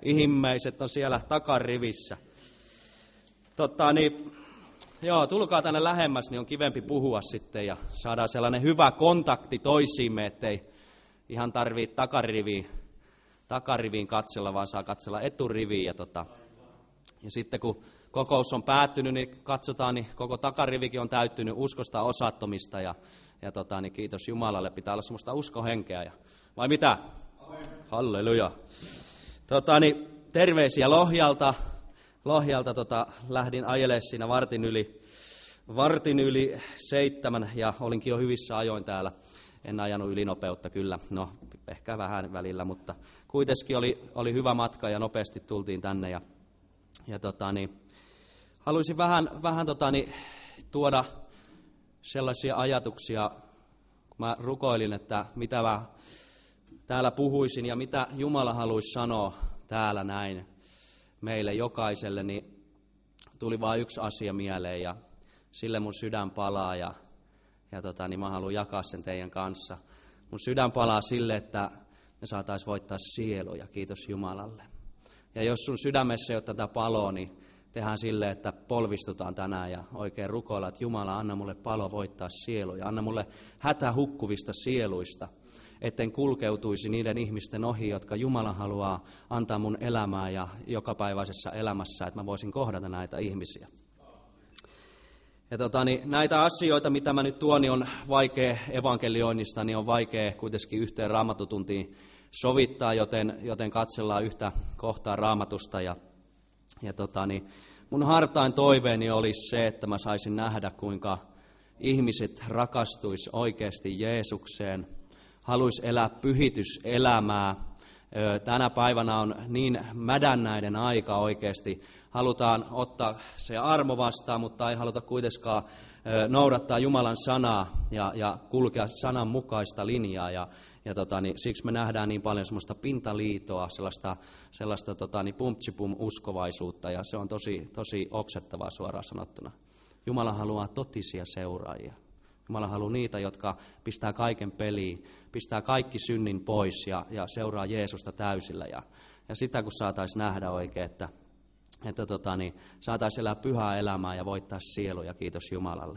ihmiset on siellä takarivissä. Tulkaa tänne lähemmäs, niin on kivempi puhua sitten ja saadaan sellainen hyvä kontakti toisiimme, ettei ihan tarvitse takariviin katsella, vaan saa katsella eturiviin. Ja sitten kun kokous on päättynyt, niin katsotaan, niin koko takarivikin on täyttynyt uskosta osattomista. Niin kiitos Jumalalle, pitää olla semmoista uskohenkeä. Vai mitä? Amen. Halleluja. Terveisiä Lohjalta. Lähdin ajelemaan siinä vartin yli 7 ja olinkin jo hyvissä ajoin täällä. En ajanut ylinopeutta kyllä, no ehkä vähän välillä, mutta kuitenkin oli hyvä matka ja nopeasti tultiin tänne. Haluaisin vähän tuoda sellaisia ajatuksia, kun mä rukoilin, että mitä mä täällä puhuisin ja mitä Jumala haluaisi sanoa täällä näin meille jokaiselle, niin tuli vain yksi asia mieleen ja sille mun sydän palaa ja mä haluan jakaa sen teidän kanssa. Mun sydän palaa sille, että me saataisiin voittaa sieluja, kiitos Jumalalle. Ja jos sun sydämessä ei ole tätä paloa, niin tehdään sille, että polvistutaan tänään ja oikein rukoillaan, että Jumala, anna mulle palo voittaa sieluja, anna mulle hätähukkuvista sieluista, etten kulkeutuisi niiden ihmisten ohi, jotka Jumala haluaa antaa mun elämää ja jokapäiväisessä elämässä, että mä voisin kohdata näitä ihmisiä. Ja näitä asioita, mitä mä nyt tuon, niin on vaikea evankelioinnista, niin on vaikea kuitenkin yhteen raamatutuntiin sovittaa, joten katsellaan yhtä kohtaa raamatusta. Mun hartain toiveeni olisi se, että mä saisin nähdä, kuinka ihmiset rakastuisi oikeasti Jeesukseen, haluaisi elää pyhityselämää. Tänä päivänä on niin mädännäinen aika oikeasti. Halutaan ottaa se armo vastaan, mutta ei haluta kuitenkaan noudattaa Jumalan sanaa ja kulkea sanan mukaista linjaa. Siksi me nähdään niin paljon semmoista pintaliitoa, sellaista pumptsipum-uskovaisuutta, ja se on tosi oksettavaa suoraan sanottuna. Jumala haluaa totisia seuraajia. Jumala haluaa niitä, jotka pistää kaiken peliin, pistää kaikki synnin pois ja seuraa Jeesusta täysillä. Ja sitä kun saataisiin nähdä oikein, että saataisiin elää pyhää elämää ja voittaa sieluja, kiitos Jumalalle.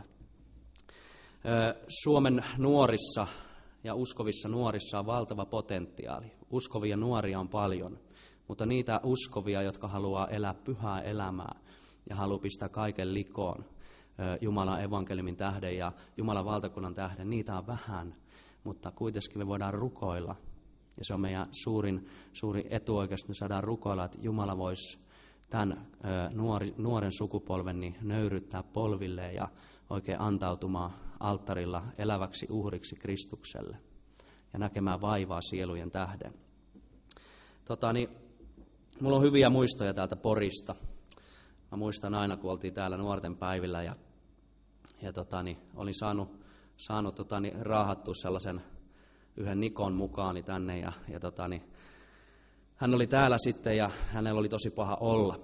Suomen nuorissa ja uskovissa nuorissa on valtava potentiaali. Uskovia nuoria on paljon, mutta niitä uskovia, jotka haluaa elää pyhää elämää ja haluaa pistää kaiken likoon Jumalan evankeliumin tähden ja Jumalan valtakunnan tähden, niitä on vähän, mutta kuitenkin me voidaan rukoilla. Ja se on meidän suurin etu oikeasti, me saadaan rukoilla, että Jumala voisi tämän nuoren sukupolven niin nöyryttää polvilleen ja oikein antautumaan alttarilla eläväksi uhriksi Kristukselle ja näkemään vaivaa sielujen tähden. Mulla on hyviä muistoja täältä Porista. Mä muistan aina, kun oltiin täällä nuorten päivillä ja olin saanut raahattua sellaisen yhden Nikon mukaani tänne ja hän oli täällä sitten ja hänellä oli tosi paha olla.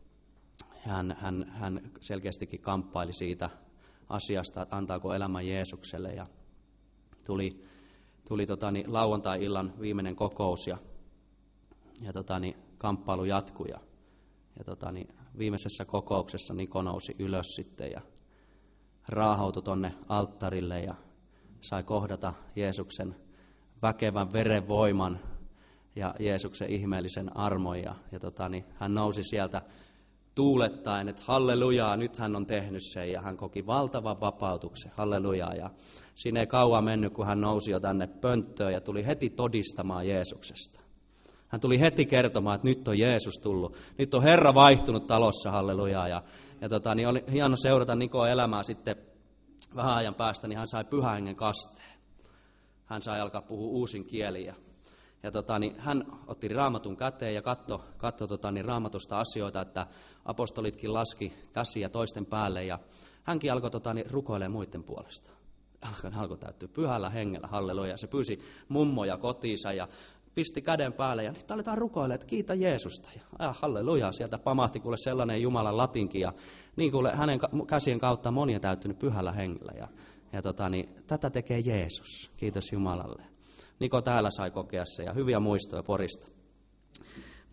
Hän selkeästikin kamppaili siitä asiasta, että antaako elämän Jeesukselle ja tuli lauantai-illan viimeinen kokous ja kamppailu jatkui ja viimeisessä kokouksessa Niko nousi ylös sitten ja raahautui tonne alttarille ja sai kohdata Jeesuksen väkevän verenvoiman ja Jeesuksen ihmeellisen armon ja hän nousi sieltä tuulettaen, että hallelujaa, nyt hän on tehnyt sen ja hän koki valtavan vapautuksen, hallelujaa. Ja siinä ei kauan mennyt, kun hän nousi jo tänne pönttöön ja tuli heti todistamaan Jeesuksesta. Hän tuli heti kertomaan, että nyt on Jeesus tullut, nyt on Herra vaihtunut talossa, hallelujaa. Ja oli hieno seurata Nikon elämää sitten vähän ajan päästä, niin hän sai Pyhän Hengen kasteen. Hän sai alkaa puhua uusin kieliä. Ja hän otti raamatun käteen ja katsoi raamatusta asioita, että apostolitkin laski käsiä toisten päälle ja hänkin alkoi rukoilemaan muiden puolesta. Hän alkoi täyttyä Pyhällä Hengellä, halleluja. Se pyysi mummoja kotiinsa ja pisti käden päälle ja nyt aletaan rukoilemaan, että kiitä Jeesusta. Ja halleluja, sieltä pamahti kuule sellainen Jumalan latinki ja niin kuule hänen käsien kautta moni on täyttynyt Pyhällä Hengellä. Ja tätä tekee Jeesus, kiitos Jumalalle. Niko täällä sai kokea se ja hyviä muistoja Porista.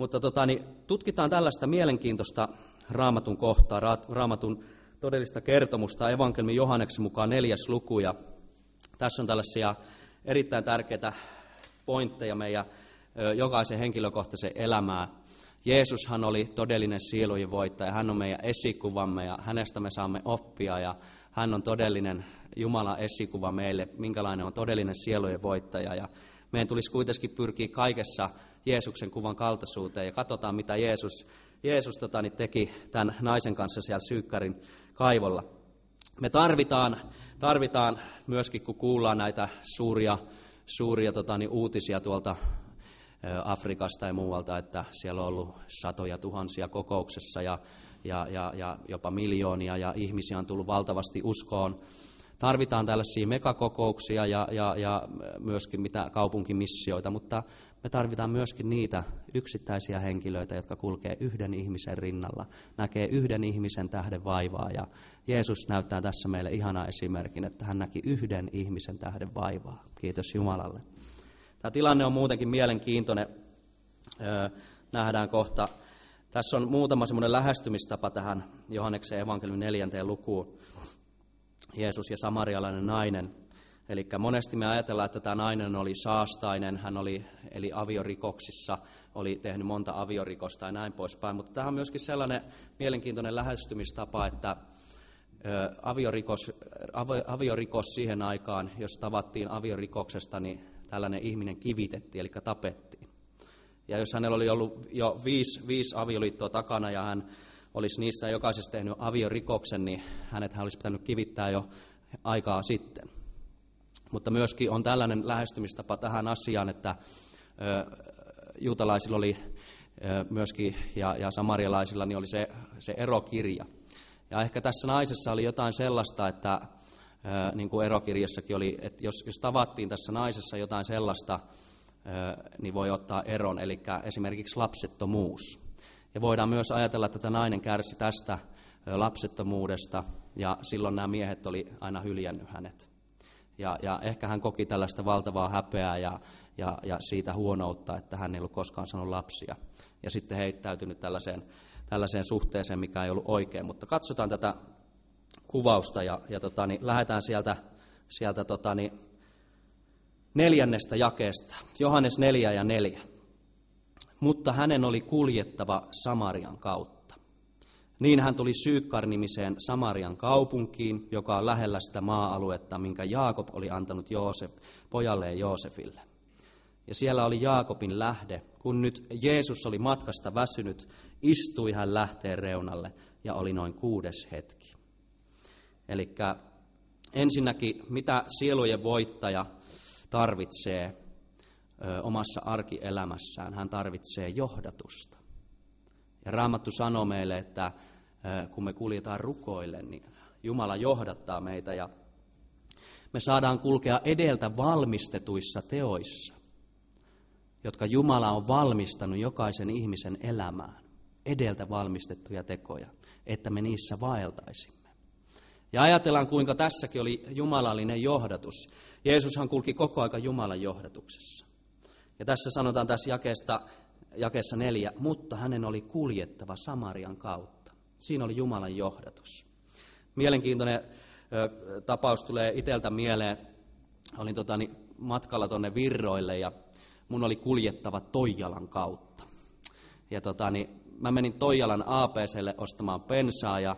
Mutta tutkitaan tällaista mielenkiintoista Raamatun kohtaa, Raamatun todellista kertomusta, evankeliumin Johanneksen mukaan 4. luku. Ja tässä on tällaisia erittäin tärkeitä pointteja meidän jokaisen henkilökohtaisen elämään. Jeesushan oli todellinen sielujen voittaja, hän on meidän esikuvamme ja hänestä me saamme oppia ja hän on todellinen Jumalan esikuva meille, minkälainen on todellinen sielujen voittaja. Ja meidän tulisi kuitenkin pyrkiä kaikessa Jeesuksen kuvan kaltaisuuteen ja katsotaan, mitä Jeesus teki tämän naisen kanssa siellä Syykkärin kaivolla. Me tarvitaan myöskin, kun kuullaan näitä suuria uutisia tuolta Afrikasta ja muualta, että siellä on ollut satoja tuhansia kokouksessa ja jopa miljoonia ja ihmisiä on tullut valtavasti uskoon. Tarvitaan tällaisia megakokouksia ja myöskin mitä kaupunkimissioita, mutta me tarvitaan myöskin niitä yksittäisiä henkilöitä, jotka kulkee yhden ihmisen rinnalla, näkee yhden ihmisen tähden vaivaa. Ja Jeesus näyttää tässä meille ihanan esimerkin, että hän näki yhden ihmisen tähden vaivaa. Kiitos Jumalalle. Tämä tilanne on muutenkin mielenkiintoinen. Nähdään kohta. Tässä on muutama semmoinen lähestymistapa tähän Johanneksen evankeliumin 4. lukuun. Jeesus ja samarialainen nainen. Eli monesti me ajatellaan, että tämä nainen oli saastainen, hän eli aviorikoksissa, oli tehnyt monta aviorikosta ja näin poispäin. Mutta tämä on myöskin sellainen mielenkiintoinen lähestymistapa, että aviorikos siihen aikaan, jos tavattiin aviorikoksesta, niin tällainen ihminen kivitettiin, eli tapettiin. Ja jos hänellä oli ollut jo viisi avioliittoa takana ja hän olisi niissä jokaisessa tehnyt aviorikoksen, niin hän olisi pitänyt kivittää jo aikaa sitten. Mutta myöskin on tällainen lähestymistapa tähän asiaan, että juutalaisilla oli myöskin ja samarialaisilla niin oli se erokirja. Ja ehkä tässä naisessa oli jotain sellaista, että niin kuin erokirjassakin oli, että jos tavattiin tässä naisessa jotain sellaista, niin voi ottaa eron, eli esimerkiksi lapsettomuus. Ja voidaan myös ajatella, että tämä nainen kärsi tästä lapsettomuudesta, ja silloin nämä miehet oli aina hyljännyt hänet. Ja ehkä hän koki tällaista valtavaa häpeää ja siitä huonoutta, että hän ei ollut koskaan saanut lapsia. Ja sitten heittäytynyt tällaiseen suhteeseen, mikä ei ollut oikein. Mutta katsotaan tätä kuvausta ja lähdetään sieltä 4. jakeesta. Johannes 4:4. Mutta hänen oli kuljettava Samarian kautta. Niin hän tuli Syykkar-nimiseen Samarian kaupunkiin, joka on lähellä sitä maa-aluetta, minkä Jaakob oli antanut pojalleen Joosefille. Ja siellä oli Jaakobin lähde. Kun nyt Jeesus oli matkasta väsynyt, istui hän lähteen reunalle ja oli noin 6. hetki. Eli ensinnäkin, mitä sielujen voittaja tarvitsee omassa arkielämässään? Hän tarvitsee johdatusta. Ja Raamattu sanoo meille, että kun me kuljetaan rukoille, niin Jumala johdattaa meitä ja me saadaan kulkea edeltä valmistetuissa teoissa, jotka Jumala on valmistanut jokaisen ihmisen elämään. Edeltä valmistettuja tekoja, että me niissä vaeltaisimme. Ja ajatellaan, kuinka tässäkin oli jumalallinen johdatus. Jeesushan kulki koko aika Jumalan johdatuksessa. Ja tässä sanotaan tässä jakeessa 4, mutta hänen oli kuljettava Samarian kautta. Siinä oli Jumalan johdatus. Mielenkiintoinen tapaus tulee itseltä mieleen. Olin matkalla tuonne Virroille ja mun oli kuljettava Toijalan kautta. Ja mä menin Toijalan APC:lle ostamaan bensaa ja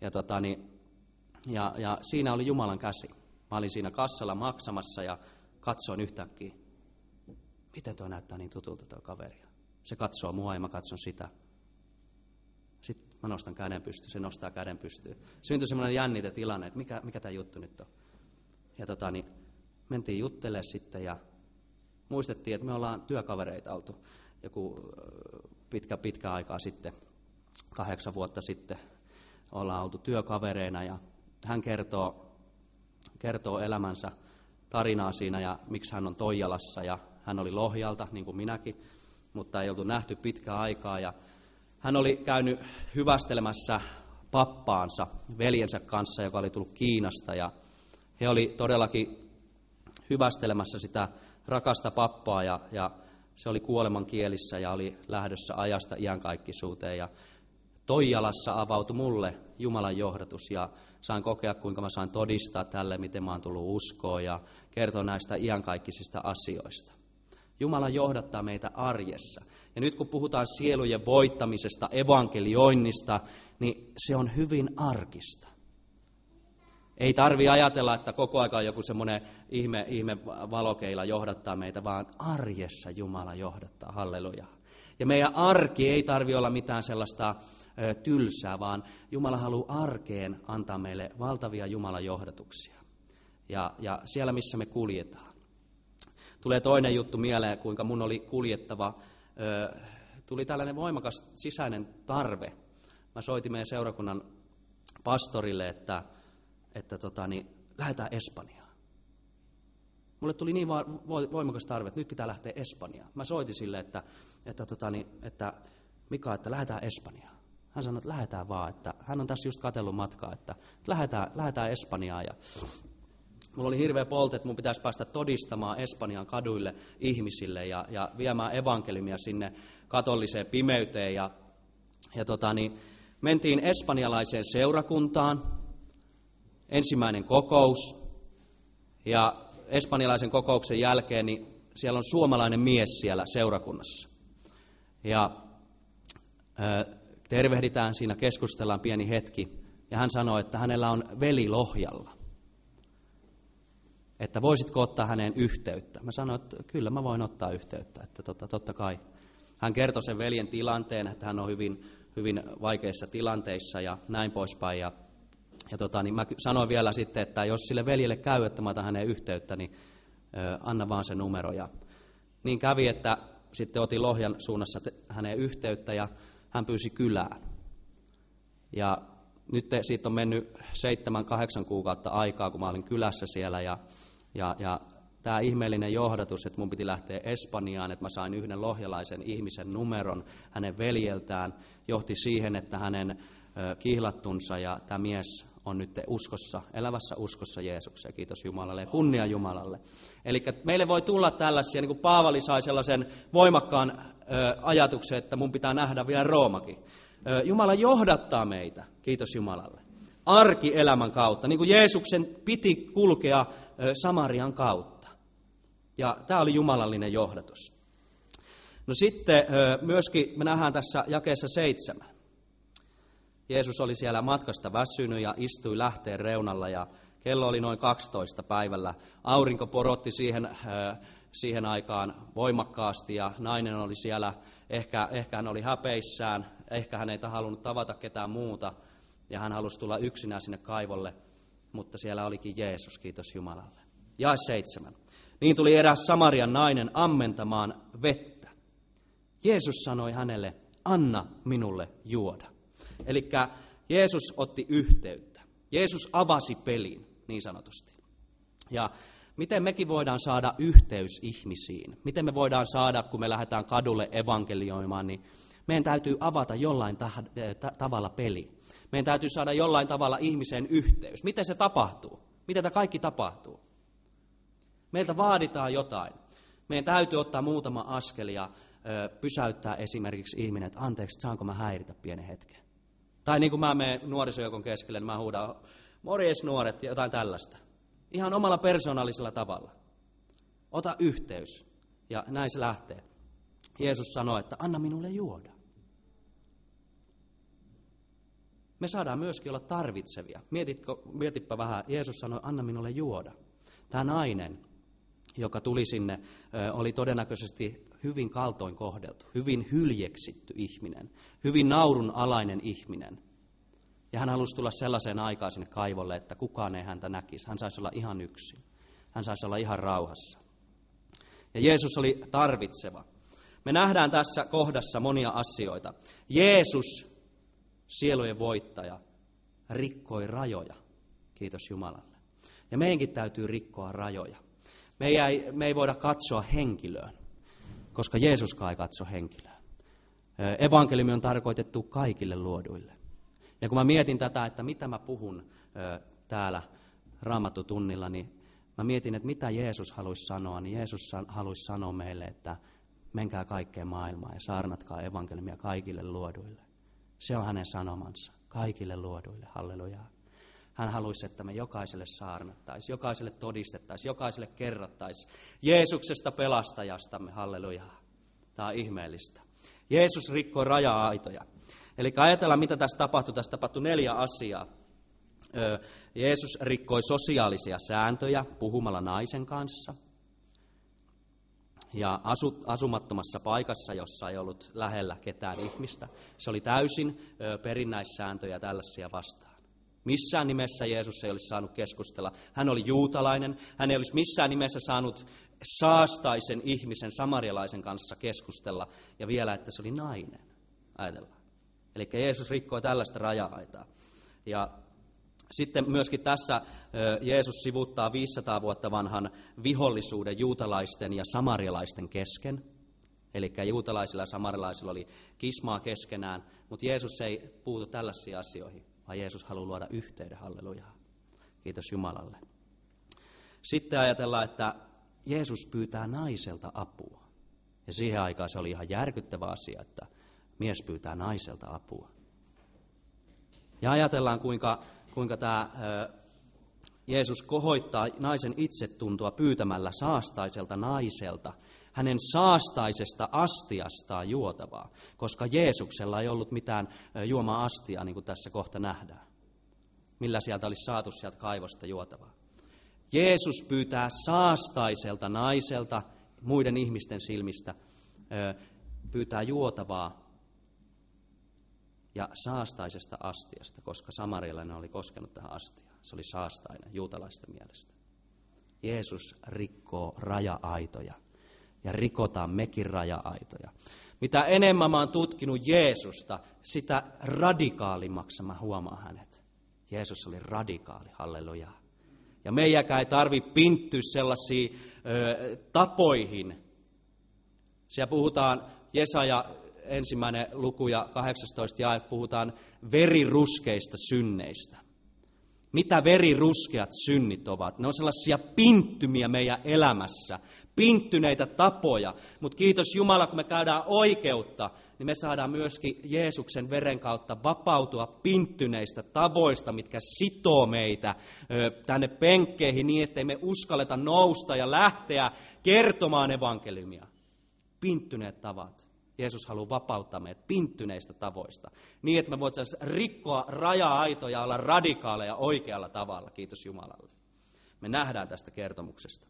siinä oli Jumalan käsi. Mä olin siinä kassalla maksamassa ja katsoin yhtäkkiä, miten tuo näyttää niin tutulta tuo kaveri. Se katsoo mua ja mä katson sitä. Sitten mä nostan käden pystyyn, se nostaa käden pystyyn. Syntyi semmoinen jännitetilanne, että mikä tämä juttu nyt on. Ja mentiin juttelemaan sitten ja muistettiin, että me ollaan työkavereita oltu joku pitkä aikaa sitten, 8 vuotta sitten ollaan oltu työkavereina ja hän kertoo elämänsä tarinaa siinä ja miksi hän on Toijalassa ja hän oli Lohjalta, niin kuin minäkin, mutta ei oltu nähty pitkään aikaa ja hän oli käynyt hyvästelemässä pappaansa veljensä kanssa, joka oli tullut Kiinasta ja he oli todellakin hyvästelemässä sitä rakasta pappaa ja se oli kuoleman kielissä ja oli lähdössä ajasta iankaikkisuuteen. Ja Toijalassa avautui mulle Jumalan johdatus ja sain kokea, kuinka mä sain todistaa tälle, miten mä oon tullut uskoon ja kertoa näistä iankaikkisista asioista. Jumala johdattaa meitä arjessa. Ja nyt kun puhutaan sielujen voittamisesta, evankelioinnista, niin se on hyvin arkista. Ei tarvitse ajatella, että koko ajan joku semmoinen ihme valokeila johdattaa meitä, vaan arjessa Jumala johdattaa, halleluja. Ja meidän arki ei tarvitse olla mitään sellaista tylsää, vaan Jumala haluaa arkeen antaa meille valtavia Jumalan johdatuksia. Ja siellä, missä me kuljetaan. Tulee toinen juttu mieleen, kuinka mun oli kuljettava. Tuli tällainen voimakas sisäinen tarve. Mä soitin meidän seurakunnan pastorille, että lähdetään Espanjaan. Mulle tuli niin voimakas tarve, että nyt pitää lähteä Espanjaan. Mä soitin sille, että Mika, että lähdetään Espanjaan. Hän sanoi, että lähdetään vaan. Että hän on tässä just katsellut matkaa, että lähdetään Espanjaan. Ja mulla oli hirveä polte, että mun pitäisi päästä todistamaan Espanjan kaduille ihmisille ja viemään evankeliumia sinne katoliseen pimeyteen. Ja mentiin espanjalaiseen seurakuntaan, ensimmäinen kokous. Ja espanjalaisen kokouksen jälkeen niin siellä on suomalainen mies siellä seurakunnassa. Ja tervehditään siinä, keskustellaan pieni hetki. Ja hän sanoi, että hänellä on veli Lohjalla. Että voisitko ottaa häneen yhteyttä? Mä sanoin, että kyllä mä voin ottaa yhteyttä, että totta kai. Hän kertoi sen veljen tilanteen, että hän on hyvin vaikeissa tilanteissa ja näin poispäin. Ja mä sanoin vielä sitten, että jos sille veljelle käy, että mä otan häneen yhteyttä, niin anna vaan se numero. Ja niin kävi, että sitten otin Lohjan suunnassa häneen yhteyttä ja hän pyysi kylään. Ja nyt siitä on mennyt 7-8 kuukautta aikaa, kun mä olin kylässä siellä ja tämä ihmeellinen johdatus, että mun piti lähteä Espanjaan, että mä sain yhden lohjalaisen ihmisen numeron hänen veljeltään, johti siihen, että hänen kihlattunsa ja tämä mies on nyt uskossa, elävässä uskossa Jeesukseen. Kiitos Jumalalle ja kunnia Jumalalle. Eli meille voi tulla tällaisia, niin kuin Paavali sai sellaisen voimakkaan ajatuksen, että mun pitää nähdä vielä Roomakin. Jumala johdattaa meitä, kiitos Jumalalle, arkielämän kautta, niin kuin Jeesuksen piti kulkea Samarian kautta. Ja tämä oli jumalallinen johdatus. No sitten myöskin me nähdään tässä jakeessa 7. Jeesus oli siellä matkasta väsynyt ja istui lähteen reunalla ja kello oli noin 12 päivällä. Aurinko porotti siihen aikaan voimakkaasti ja nainen oli siellä, ehkä hän oli häpeissään, ehkä hän ei halunnut tavata ketään muuta ja hän halusi tulla yksinään sinne kaivolle, mutta siellä olikin Jeesus, kiitos Jumalalle. Jae 7. Niin tuli eräs Samarian nainen ammentamaan vettä. Jeesus sanoi hänelle, anna minulle juoda. Eli Jeesus otti yhteyttä. Jeesus avasi pelin, niin sanotusti. Ja miten mekin voidaan saada yhteys ihmisiin? Miten me voidaan saada, kun me lähdetään kadulle evankelioimaan, niin meidän täytyy avata jollain tavalla peli. Meidän täytyy saada jollain tavalla ihmiseen yhteys. Miten se tapahtuu? Miten tämä kaikki tapahtuu? Meiltä vaaditaan jotain. Meidän täytyy ottaa muutama askel ja pysäyttää esimerkiksi ihminen, että anteeksi, saanko mä häiritä pienen hetken? Tai niin kuin mä menen nuorisojoukon keskelle, niin mä huudan, morjes nuoret, ja jotain tällaista. Ihan omalla persoonallisella tavalla. Ota yhteys. Ja näin se lähtee. Jeesus sanoi, että anna minulle juoda. Me saadaan myöskin olla tarvitsevia. Mietipä vähän, Jeesus sanoi, anna minulle juoda. Tämä nainen, joka tuli sinne, oli todennäköisesti hyvin kaltoin kohdeltu, hyvin hyljeksitty ihminen, hyvin naurunalainen ihminen. Ja hän halusi tulla sellaiseen aikaan sinne kaivolle, että kukaan ei häntä näkisi. Hän saisi olla ihan yksin. Hän saisi olla ihan rauhassa. Ja Jeesus oli tarvitseva. Me nähdään tässä kohdassa monia asioita. Jeesus, sielujen voittaja, rikkoi rajoja. Kiitos Jumalalle. Ja meidänkin täytyy rikkoa rajoja. Me ei voida katsoa henkilöön, koska Jeesuskaan ei katso henkilöön. Evankeliumi on tarkoitettu kaikille luoduille. Ja kun mä mietin tätä, että mitä mä puhun täällä Raamattutunnilla, niin mä mietin, että mitä Jeesus haluaisi sanoa, niin Jeesus haluaisi sanoa meille, että menkää kaikkeen maailmaan ja saarnatkaa evankeliumia kaikille luoduille. Se on hänen sanomansa, kaikille luoduille, hallelujaa. Hän haluaisi, että me jokaiselle saarnattaisiin, jokaiselle todistettaisiin, jokaiselle kerrottaisiin Jeesuksesta pelastajastamme, hallelujaa. Tämä on ihmeellistä. Jeesus rikkoi raja-aitoja. Eli ajatellaan, mitä tässä tapahtui. Tässä tapahtui 4 asiaa. Jeesus rikkoi sosiaalisia sääntöjä puhumalla naisen kanssa. Ja asumattomassa paikassa, jossa ei ollut lähellä ketään ihmistä. Se oli täysin perinnäissääntöjä tällaisia vastaan. Missään nimessä Jeesus ei olisi saanut keskustella. Hän oli juutalainen. Hän ei olisi missään nimessä saanut saastaisen ihmisen, samarialaisen kanssa keskustella. Ja vielä, että se oli nainen. Ajatellaan. Eli Jeesus rikkoi tällaista raja-aitaa. Ja sitten myöskin tässä Jeesus sivuttaa 500 vuotta vanhan vihollisuuden juutalaisten ja samarialaisten kesken. Eli juutalaisilla ja samarialaisilla oli kismaa keskenään, mutta Jeesus ei puutu tällaisiin asioihin, vaan Jeesus haluaa luoda yhteyden, hallelujaa. Kiitos Jumalalle. Sitten ajatellaan, että Jeesus pyytää naiselta apua. Ja siihen aikaan se oli ihan järkyttävä asia, että mies pyytää naiselta apua. Ja ajatellaan, kuinka tämä Jeesus kohoittaa naisen itsetuntoa pyytämällä saastaiselta naiselta hänen saastaisesta astiastaan juotavaa, koska Jeesuksella ei ollut mitään juoma-astiaa, niin kuin tässä kohta nähdään. Millä sieltä olisi saatu sieltä kaivosta juotavaa. Jeesus pyytää saastaiselta naiselta muiden ihmisten silmistä, pyytää juotavaa ja saastaisesta astiasta, koska samarialainen oli koskenut tähän astiaan. Se oli saastainen juutalaisten mielestä. Jeesus rikkoo raja-aitoja ja rikotaan mekin raja-aitoja. Mitä enemmän mä oon tutkinut Jeesusta, sitä radikaalimmaksi mä huomaan hänet. Jeesus oli radikaali, halleluja. Ja meidänkään ei tarvitse pinttyä sellaisiin tapoihin. Siellä puhutaan Jesaja 1. luku ja 18 jae, puhutaan veriruskeista synneistä. Mitä veriruskeat synnit ovat? Ne on sellaisia pinttymiä meidän elämässä, pinttyneitä tapoja. Mutta kiitos Jumala, kun me käydään oikeutta, niin me saadaan myöskin Jeesuksen veren kautta vapautua pinttyneistä tavoista, mitkä sitoo meitä tänne penkkeihin niin, ettei me uskalleta nousta ja lähteä kertomaan evankeliumia. Pinttyneet tavat. Jeesus haluaa vapauttaa meidät pinttyneistä tavoista, niin että me voitaisiin rikkoa raja-aitoja ja olla radikaaleja oikealla tavalla, kiitos Jumalalle. Me nähdään tästä kertomuksesta.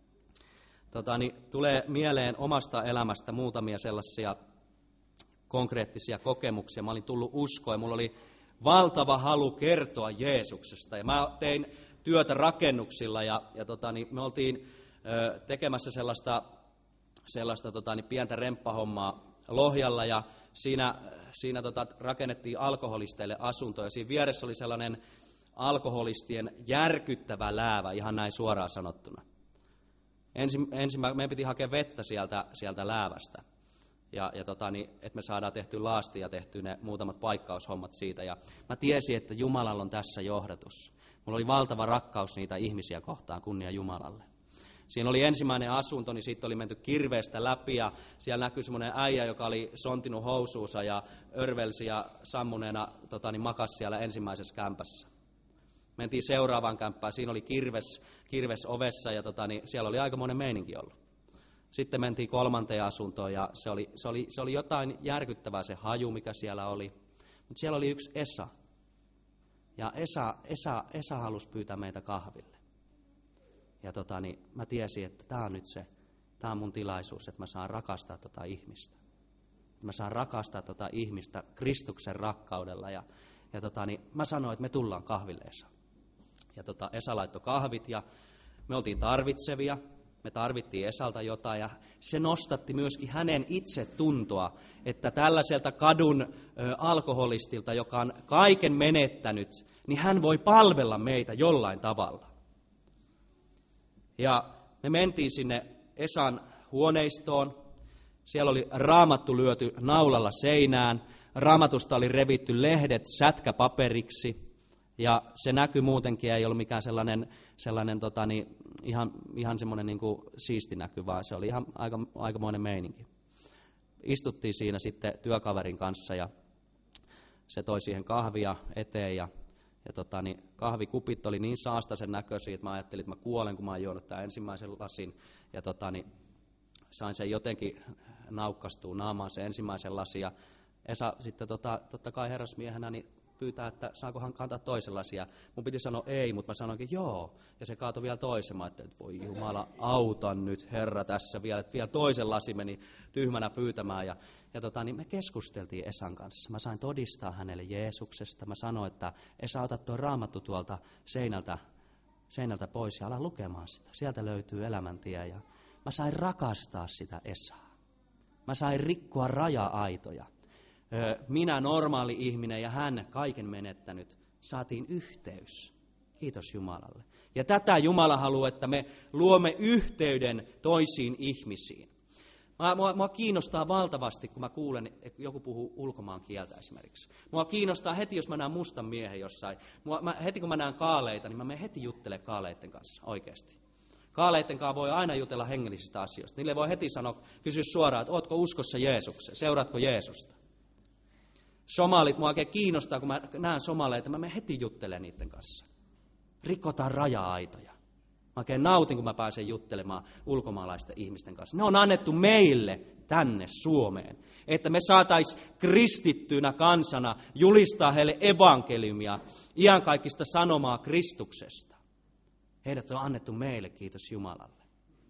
Tulee mieleen omasta elämästä muutamia sellaisia konkreettisia kokemuksia. Mä olin tullut uskoon ja mulla oli valtava halu kertoa Jeesuksesta. Ja mä tein työtä rakennuksilla ja me oltiin tekemässä sellaista pientä remppahommaa Lohjalla ja siinä rakennettiin alkoholisteille asuntoja. Ja siinä vieressä oli sellainen alkoholistien järkyttävä läävä, ihan näin suoraan sanottuna. Ensin meidän piti hakea vettä sieltä läävästä, että me saadaan tehty laasti ja tehty ne muutamat paikkaushommat siitä. Ja mä tiesin, että Jumalalla on tässä johdatus. Mulla oli valtava rakkaus niitä ihmisiä kohtaan, kunnia Jumalalle. Siinä oli ensimmäinen asunto, niin siitä oli menty kirveestä läpi ja siellä näkyi semmoinen äijä, joka oli sontinut housuunsa ja örvelsi ja sammuneena makasi siellä ensimmäisessä kämpässä. Mentiin seuraavaan kämppään, siinä oli kirves ovessa ja siellä oli aikamoinen meininki ollut. Sitten mentiin 3. asuntoon ja se oli jotain järkyttävää se haju, mikä siellä oli. Mutta siellä oli yksi Esa. Ja Esa halusi pyytää meitä kahville. Ja mä tiesin, että tämä on mun tilaisuus, että mä saan rakastaa ihmistä. Mä saan rakastaa ihmistä Kristuksen rakkaudella. Ja mä sanoin, että me tullaan kahville, Esa. Ja Esa laittoi kahvit ja me oltiin tarvitsevia. Me tarvittiin Esalta jotain ja se nostatti myöskin hänen itsetuntoa, että tällaiselta kadun alkoholistilta, joka on kaiken menettänyt, niin hän voi palvella meitä jollain tavalla. Ja me mentiin sinne Esan huoneistoon. Siellä oli raamattu lyöty naulalla seinään. Raamatusta oli revitty lehdet sätkäpaperiksi. Ja se näky muutenkin ei ollut mikään sellainen ihan semmoinen niin kuin siisti näky, vaan se oli ihan aikamoinen meininki. istuttiin siinä sitten työkaverin kanssa ja se toi siihen kahvia eteen ja kahvikupit oli niin saastaisen näköisiä, että mä ajattelin, että mä kuolen, kun mä oon juonut tämän ensimmäisen lasin. Ja sain sen jotenkin naukkastua naamaan sen ensimmäisen lasin. Ja Esa sitten totta kai herrasmiehenä niin pyytää, että saako hän kantaa toisen lasin. Mun piti sanoa ei, mutta mä sanoinkin joo. Ja se kaatoi vielä toisen. Mä ajattelin, että voi Jumala, auta nyt Herra tässä vielä. Että vielä toisen lasi meni tyhmänä pyytämään. Ja me keskusteltiin Esan kanssa. Mä sain todistaa hänelle Jeesuksesta. Mä sanoin, että Esa, ota tuo raamattu tuolta seinältä pois ja ala lukemaan sitä. Sieltä löytyy elämäntie. Ja mä sain rakastaa sitä Esaa. Mä sain rikkoa raja-aitoja. Minä, normaali ihminen, ja hän, kaiken menettänyt, saatiin yhteys. Kiitos Jumalalle. Ja tätä Jumala haluaa, että me luomme yhteyden toisiin ihmisiin. Mua kiinnostaa valtavasti, kun mä kuulen, että joku puhuu ulkomaan kieltä esimerkiksi. Mua kiinnostaa heti, jos mä näen mustan miehen jossain. Heti kun mä näen kaaleita, niin mä menen heti juttelemaan kaaleiden kanssa oikeasti. Kaaleiden kanssa voi aina jutella hengellisistä asioista. Niille voi heti kysyä suoraan, että ootko uskossa Jeesukseen, seuraatko Jeesusta. Somalit mua oikein kiinnostaa, kun mä näen somaleita, mä menen heti juttelemaan niiden kanssa. Rikotaan raja-aitoja. Mä oikein nautin, kun mä pääsen juttelemaan ulkomaalaisten ihmisten kanssa. Ne on annettu meille tänne Suomeen, että me saataisiin kristittynä kansana julistaa heille evankeliumia, iankaikkista sanomaa Kristuksesta. Heidät on annettu meille, kiitos Jumalalle.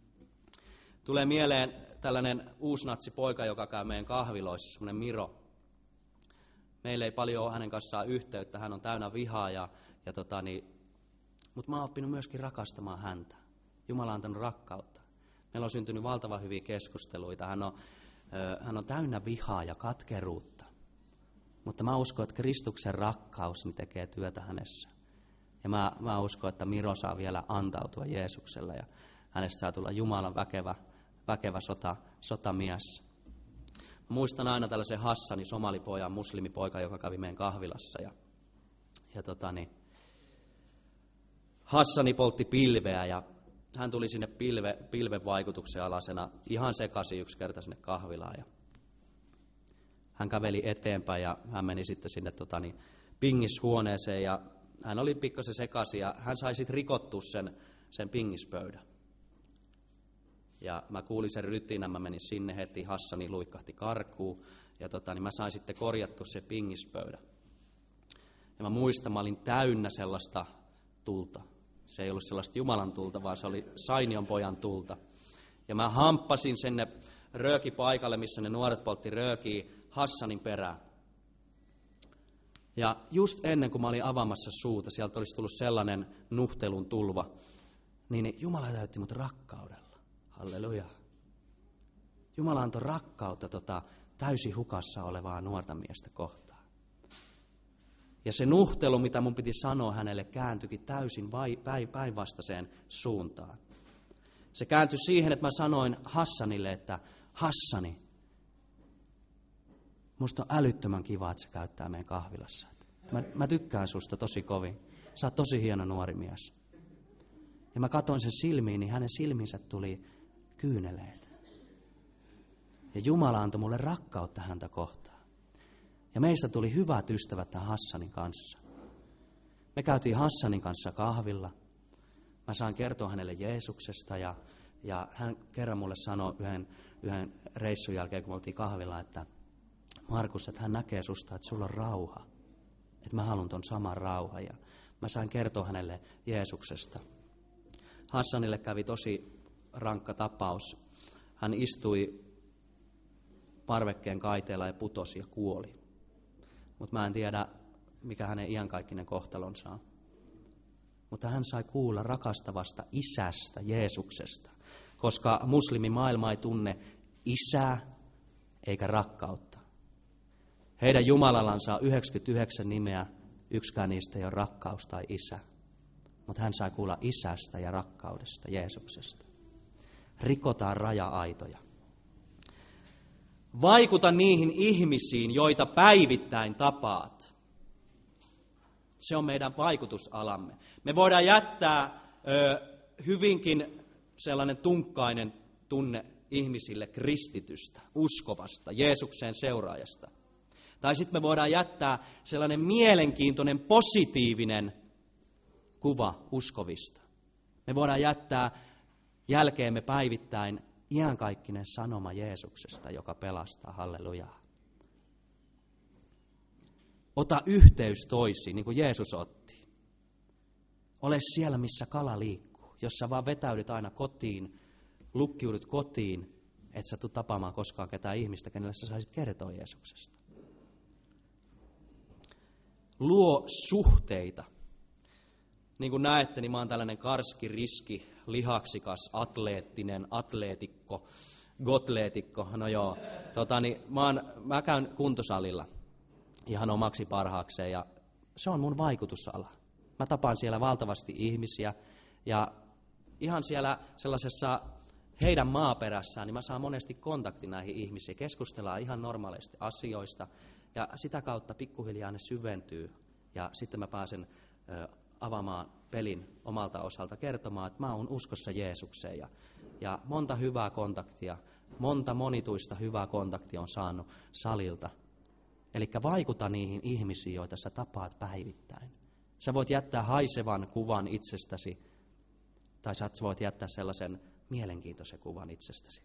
Tulee mieleen tällainen uusnatsipoika, joka käy meidän kahviloissa, semmoinen Miro. Meillä ei paljon ole hänen kanssaan yhteyttä, hän on täynnä vihaa, mutta mä oon oppinut myöskin rakastamaan häntä. Jumala on antanut rakkautta. Meillä on syntynyt valtavan hyviä keskusteluita. Hän on täynnä vihaa ja katkeruutta. Mutta mä uskon, että Kristuksen rakkaus niin tekee työtä hänessä. Ja mä uskon, että Miro saa vielä antautua Jeesukselle ja hänestä saa tulla Jumalan väkevä sotamies. Muistan aina tällaisen Hassani, somalipojan, muslimipoika, joka kävi meidän kahvilassa. Hassani poltti pilveä ja hän tuli sinne pilven vaikutuksen alasena ihan sekaisin yksi kerta sinne kahvilaan. Ja hän käveli eteenpäin ja hän meni sitten sinne pingishuoneeseen ja hän oli pikkasen sekaisin ja hän sai sitten rikottua sen pingispöydän. Ja mä kuulin sen rytinän, mä menin sinne heti, Hassani luikkahti karkuun ja mä sain sitten korjattua sen pingispöydän. Ja mä muistan, mä olin täynnä sellaista tulta. Se ei ollut sellaista Jumalan tulta, vaan se oli Sainion pojan tulta. Ja mä hamppasin sinne röökipaikalle, missä ne nuoret poltti röökiä, Hassanin perään. Ja just ennen kuin mä olin avaamassa suuta, sieltä olisi tullut sellainen nuhtelun tulva, niin Jumala täytti mut rakkaudella. Halleluja. Jumala antoi rakkautta täysin hukassa olevaa nuorta miestä kohtaan. Ja se nuhtelu, mitä mun piti sanoa hänelle, kääntyikin täysin päinvastaiseen suuntaan. Se kääntyi siihen, että mä sanoin Hassanille, että Hassani, musta on älyttömän kiva, että se käyttää meidän kahvilassa. Mä tykkään susta tosi kovin. Sä oot tosi hieno nuori mies. Ja mä katsoin sen silmiin, niin hänen silmiinsä tuli kyyneleet. Ja Jumala antoi mulle rakkautta häntä kohtaan. Ja meistä tuli hyvät ystävät tämän Hassanin kanssa. Me käytiin Hassanin kanssa kahvilla. Mä saan kertoa hänelle Jeesuksesta ja hän kerran mulle sanoi yhden reissun jälkeen, kun me oltiin kahvilla, että Markus, että hän näkee susta, että sulla on rauha. Että mä haluan ton saman rauhan. Ja mä sain kertoa hänelle Jeesuksesta. Hassanille kävi tosi rankka tapaus. Hän istui parvekkeen kaiteella ja putosi ja kuoli. Mutta mä en tiedä, mikä hänen iankaikkinen kohtalonsa on. Mutta hän sai kuulla rakastavasta isästä, Jeesuksesta, koska muslimimaailma ei tunne isää eikä rakkautta. Heidän Jumalallansa on 99 nimeä, yksikään niistä ei ole rakkaus tai isä. Mutta hän sai kuulla isästä ja rakkaudesta, Jeesuksesta. Rikotaan raja-aitoja. Vaikuta niihin ihmisiin, joita päivittäin tapaat. Se on meidän vaikutusalamme. Me voidaan jättää hyvinkin sellainen tunkkainen tunne ihmisille kristitystä, uskovasta, Jeesukseen seuraajasta. Tai sitten me voidaan jättää sellainen mielenkiintoinen, positiivinen kuva uskovista. Me voidaan jättää jälkeemme päivittäin iankaikkinen sanoma Jeesuksesta, joka pelastaa, hallelujaa. Ota yhteys toisiin, niin kuin Jeesus otti. Ole siellä, missä kala liikkuu. Jos sä vaan vetäydyt aina kotiin, lukkiudut kotiin, et sä tule tapaamaan koskaan ketään ihmistä, kenelle sä saisit kertoa Jeesuksesta. Luo suhteita. Niin kuin näette, niin mä oon tällainen karski, riski, lihaksikas, gotleetikko. No joo, mä käyn kuntosalilla ihan omaksi parhaakseen ja se on mun vaikutusala. Mä tapaan siellä valtavasti ihmisiä ja ihan siellä sellaisessa heidän maaperässään, niin mä saan monesti kontakti näihin ihmisiin. Keskustellaan ihan normaalisti asioista ja sitä kautta pikkuhiljaa ne syventyy ja sitten mä pääsen avaamaan pelin omalta osalta kertomaan, että mä oon uskossa Jeesukseen ja monta hyvää kontaktia, monituista hyvää kontaktia on saanut salilta. Eli vaikuta niihin ihmisiin, joita sä tapaat päivittäin. Sä voit jättää haisevan kuvan itsestäsi, tai sä voit jättää sellaisen mielenkiintoisen kuvan itsestäsi.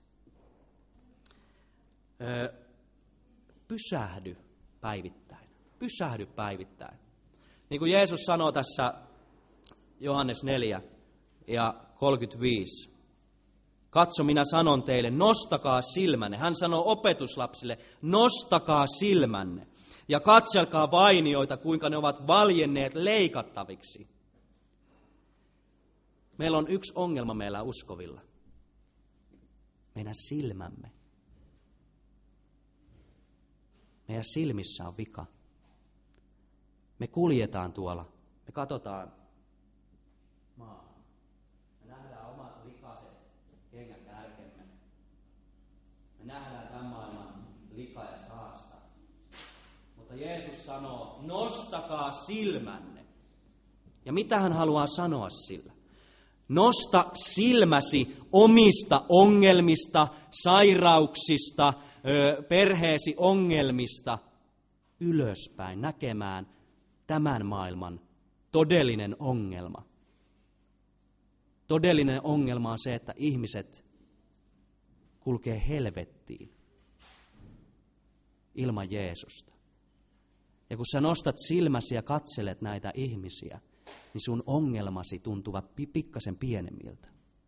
Pysähdy päivittäin. Pysähdy päivittäin. Niin kuin Jeesus sanoo tässä Johannes 4 ja 35. Katso, minä sanon teille, nostakaa silmänne. Hän sanoo opetuslapsille, nostakaa silmänne ja katselkaa vainioita, kuinka ne ovat valjenneet leikattaviksi. Meillä on yksi ongelma meillä uskovilla. Meidän silmämme. Meidän silmissä on vika. Me kuljetaan tuolla, me katsotaan maahan. Me nähdään omat likaiset kengänkärkemme. Me nähdään tämän maailman lika ja saasta. Mutta Jeesus sanoo, nostakaa silmänne. Ja mitä hän haluaa sanoa sillä? Nosta silmäsi omista ongelmista, sairauksista, perheesi ongelmista ylöspäin näkemään tämän maailman todellinen ongelma. Todellinen ongelma on se, että ihmiset kulkee helvettiin ilman Jeesusta. Ja kun sä nostat silmäsi ja katselet näitä ihmisiä, niin sun ongelmasi tuntuvat pikkasen pienemmiltä.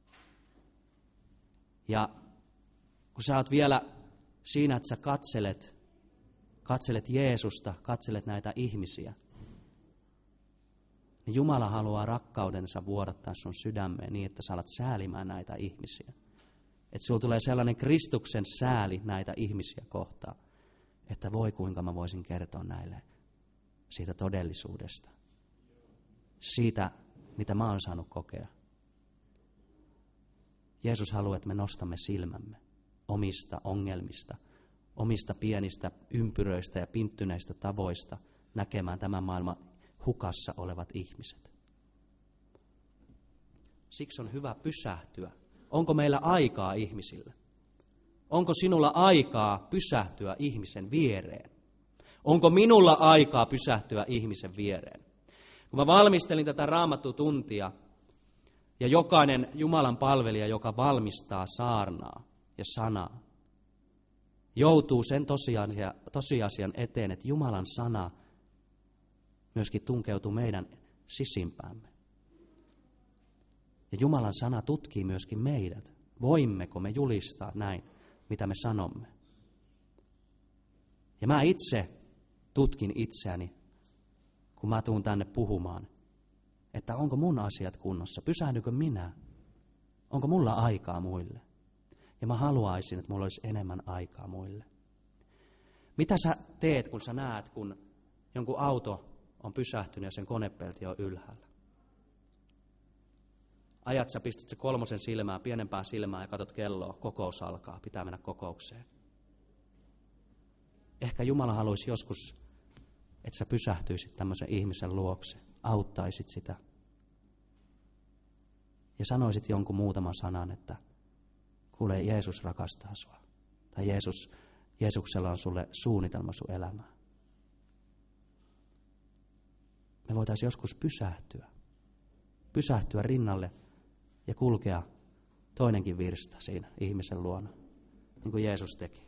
Ja kun sä oot vielä siinä, että sä katselet Jeesusta, katselet näitä ihmisiä, niin Jumala haluaa rakkaudensa vuodattaa sun sydämeen niin, että sä alat säälimään näitä ihmisiä. Että sulla tulee sellainen Kristuksen sääli näitä ihmisiä kohtaan, että voi kuinka mä voisin kertoa näille siitä todellisuudesta. Siitä, mitä mä oon saanut kokea. Jeesus haluaa, että me nostamme silmämme omista ongelmista, omista pienistä ympyröistä ja pinttyneistä tavoista näkemään tämän maailman hukassa olevat ihmiset. Siksi on hyvä pysähtyä. Onko meillä aikaa ihmisille? Onko sinulla aikaa pysähtyä ihmisen viereen? Onko minulla aikaa pysähtyä ihmisen viereen? Kun mä valmistelin tätä Raamattutuntia, ja jokainen Jumalan palvelija, joka valmistaa saarnaa ja sanaa, joutuu sen tosiasian eteen, että Jumalan sana myöskin tunkeutuu meidän sisimpäämme. Ja Jumalan sana tutkii myöskin meidät. Voimmeko me julistaa näin, mitä me sanomme? Ja mä itse tutkin itseäni, kun mä tuun tänne puhumaan, että onko mun asiat kunnossa, pysähdykö minä, onko mulla aikaa muille. Ja mä haluaisin, että mulla olisi enemmän aikaa muille. Mitä sä teet, kun sä näet, kun jonkun auto on pysähtynyt ja sen konepelti on ylhäällä? Ajat sä, pistät se 3 silmään, pienempää silmää ja katot kelloa, kokous alkaa, pitää mennä kokoukseen. Ehkä Jumala haluaisi joskus, että sä pysähtyisit tämmöisen ihmisen luokse, auttaisit sitä. Ja sanoisit jonkun muutaman sanan, että Kuule, Jeesus rakastaa sua. Tai Jeesuksella on sulle suunnitelma sun elämään. Me voitaisiin joskus pysähtyä rinnalle ja kulkea toinenkin virsta siinä ihmisen luona, niin kuin Jeesus teki.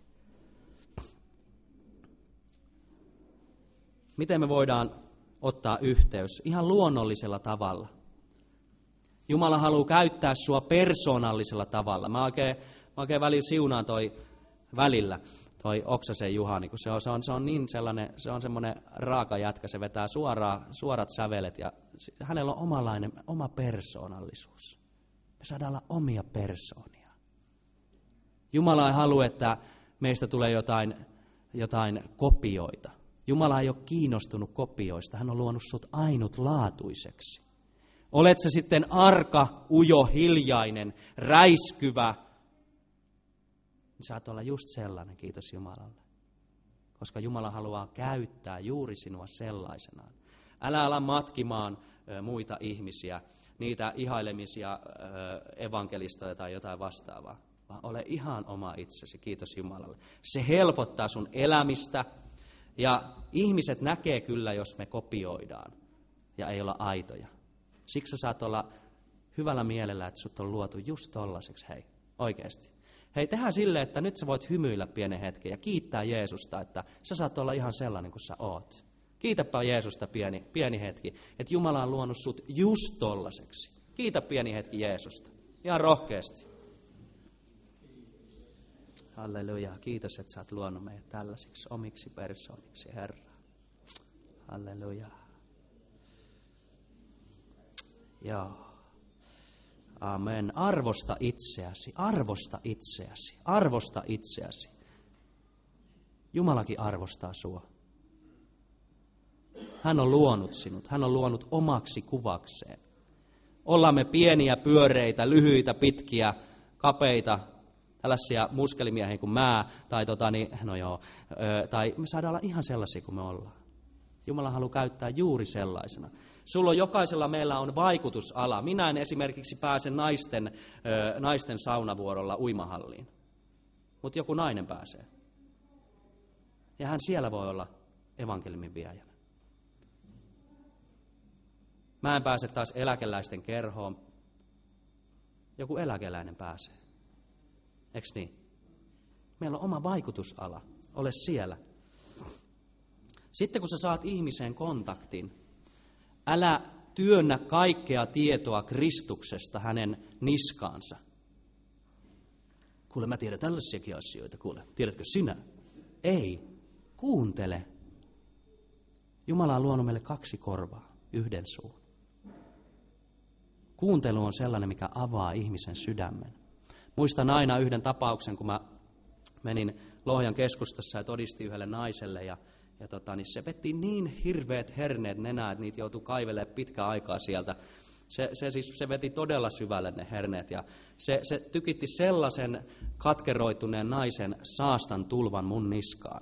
Miten me voidaan ottaa yhteys? Ihan luonnollisella tavalla. Jumala haluaa käyttää sua persoonallisella tavalla. Mä oikein välillä siunaan välillä toi Oksasen Juhani, kun se on niin sellainen, se on semmoinen raaka jätkä, se vetää suorat sävelet ja hänellä on oma persoonallisuus. Me saadaan olla omia persoonia. Jumala ei halua, että meistä tulee jotain kopioita. Jumala ei ole kiinnostunut kopioista, hän on luonut sut ainutlaatuiseksi. Olet sä sitten arka, ujo, hiljainen, räiskyvä, niin saat olla just sellainen, kiitos Jumalalle. Koska Jumala haluaa käyttää juuri sinua sellaisenaan. Älä ala matkimaan muita ihmisiä, niitä ihailemisia evankelistoja tai jotain vastaavaa, vaan ole ihan oma itsesi, kiitos Jumalalle. Se helpottaa sun elämistä ja ihmiset näkee kyllä, jos me kopioidaan ja ei olla aitoja. Siksi sä saat olla hyvällä mielellä, että sut on luotu just tollaiseksi, hei, oikeasti. Hei, tehdään silleen, että nyt sä voit hymyillä pienen hetken ja kiittää Jeesusta, että sä saat olla ihan sellainen kuin sä oot. Kiitäpä Jeesusta pieni hetki, että Jumala on luonut sut just tollaiseksi. Kiitä pieni hetki Jeesusta, ihan rohkeasti. Halleluja, kiitos, että sä oot luonut meidät tällaisiksi omiksi persooniksi, Herra. Halleluja. Joo. Amen. Arvosta itseäsi, arvosta itseäsi, arvosta itseäsi. Jumalakin arvostaa sua. Hän on luonut sinut, hän on luonut omaksi kuvakseen. Ollaan me pieniä, pyöreitä, lyhyitä, pitkiä, kapeita, tällaisia muskelimiehiä kuin mä, tai me saadaan olla ihan sellaisia kuin me ollaan. Jumala haluaa käyttää juuri sellaisena. Sulla on jokaisella meillä on vaikutusala. Minä en esimerkiksi pääse naisten saunavuorolla uimahalliin, mutta joku nainen pääsee. Ja hän siellä voi olla evankeliumin viejänä. Mä en pääse taas eläkeläisten kerhoon. Joku eläkeläinen pääsee. Eiks niin? Meillä on oma vaikutusala. Ole siellä. Sitten kun sä saat ihmiseen kontaktin, älä työnnä kaikkea tietoa Kristuksesta hänen niskaansa. Kuule, mä tiedän tällaisiakin asioita, kuule. Tiedätkö sinä? Ei. Kuuntele. Jumala on luonut meille 2 korvaa, 1 suun. Kuuntelu on sellainen, mikä avaa ihmisen sydämen. Muistan aina yhden tapauksen, kun mä menin Lohjan keskustassa ja todistin yhdelle naiselle niin se veti niin hirveät herneet nenää, että niitä joutui kaivelemaan pitkään aikaa sieltä. Se veti todella syvälle ne herneet ja se tykitti sellaisen katkeroituneen naisen saastan tulvan mun niskaan.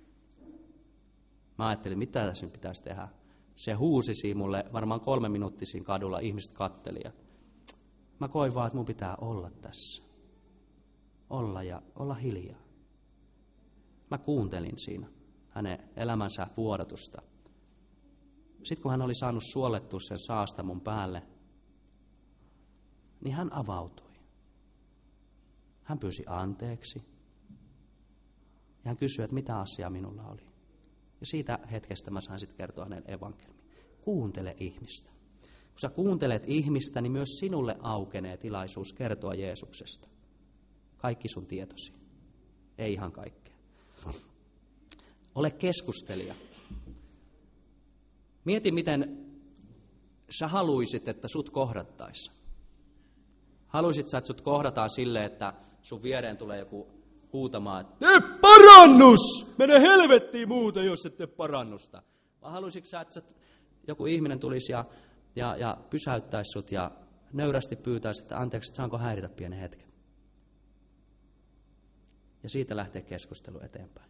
Mä ajattelin, mitä tässä pitäisi tehdä. Se huusi mulle varmaan 3 minuuttia siinä kadulla, ihmiset katteli. Mä koin vaan, että mun pitää olla tässä. Olla ja olla hiljaa. Mä kuuntelin siinä hänen elämänsä vuodatusta. Sitten kun hän oli saanut suolettua sen saasta mun päälle, niin hän avautui. Hän pyysi anteeksi. Ja hän kysyi, että mitä asiaa minulla oli. Ja siitä hetkestä mä sain sitten kertoa hänen evankeliumin. Kuuntele ihmistä. Kun sä kuuntelet ihmistä, niin myös sinulle aukenee tilaisuus kertoa Jeesuksesta. Kaikki sun tietosi. Ei ihan kaikkea. Ole keskustelija. Mieti, miten sä haluisit, että sut kohdattaisiin. Haluisit sä, että sut kohdataan silleen, että sun viereen tulee joku huutamaan, että tee parannus! Mene helvettiin muuten, jos et tee parannusta. Vai haluisitko sä, että joku ihminen tulisi ja pysäyttäisi sut ja nöyrästi pyytäisi, että anteeksi, että saanko häiritä pienen hetken. Ja siitä lähtee keskustelu eteenpäin.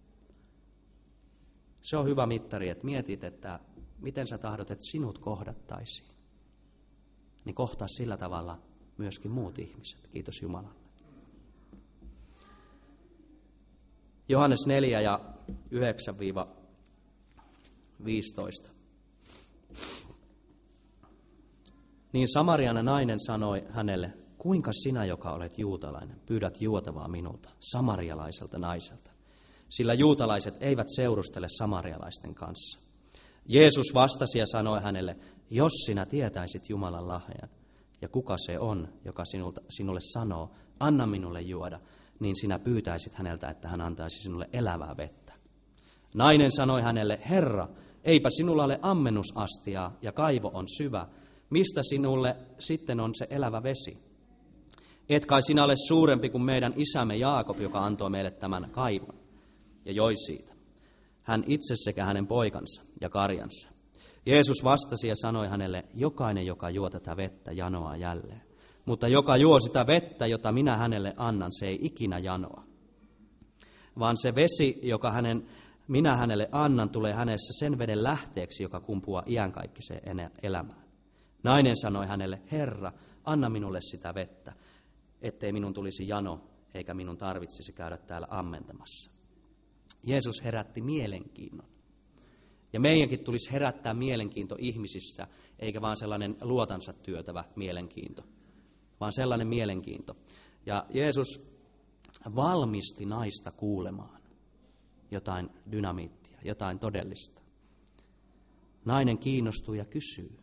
Se on hyvä mittari, että mietit, että miten sä tahdot, että sinut kohdattaisiin. Niin kohtaa sillä tavalla myöskin muut ihmiset. Kiitos Jumalalle. Johannes 4 ja 9-15. Niin samarialainen nainen sanoi hänelle, kuinka sinä, joka olet juutalainen, pyydät juotavaa minulta, samarialaiselta naiselta? Sillä juutalaiset eivät seurustele samarialaisten kanssa. Jeesus vastasi ja sanoi hänelle, jos sinä tietäisit Jumalan lahjan, ja kuka se on, joka sinulle sanoo, anna minulle juoda, niin sinä pyytäisit häneltä, että hän antaisi sinulle elävää vettä. Nainen sanoi hänelle, Herra, eipä sinulla ole ammennusastiaa ja kaivo on syvä. Mistä sinulle sitten on se elävä vesi? Et kai sinä ole suurempi kuin meidän isämme Jaakob, joka antoi meille tämän kaivon ja joi siitä. Hän itse sekä hänen poikansa ja karjansa. Jeesus vastasi ja sanoi hänelle, jokainen, joka juo tätä vettä, janoaa jälleen. Mutta joka juo sitä vettä, jota minä hänelle annan, se ei ikinä janoa. Vaan se vesi, joka minä hänelle annan, tulee hänessä sen veden lähteeksi, joka kumpuaa iänkaikkiseen elämään. Nainen sanoi hänelle, Herra, anna minulle sitä vettä, ettei minun tulisi jano, eikä minun tarvitsisi käydä täällä ammentamassa. Jeesus herätti mielenkiinnon. Ja meidänkin tulisi herättää mielenkiinto ihmisissä, eikä vaan sellainen luotansa työtävä mielenkiinto, vaan sellainen mielenkiinto. Ja Jeesus valmisti naista kuulemaan jotain dynamiittia, jotain todellista. Nainen kiinnostuu ja kysyy.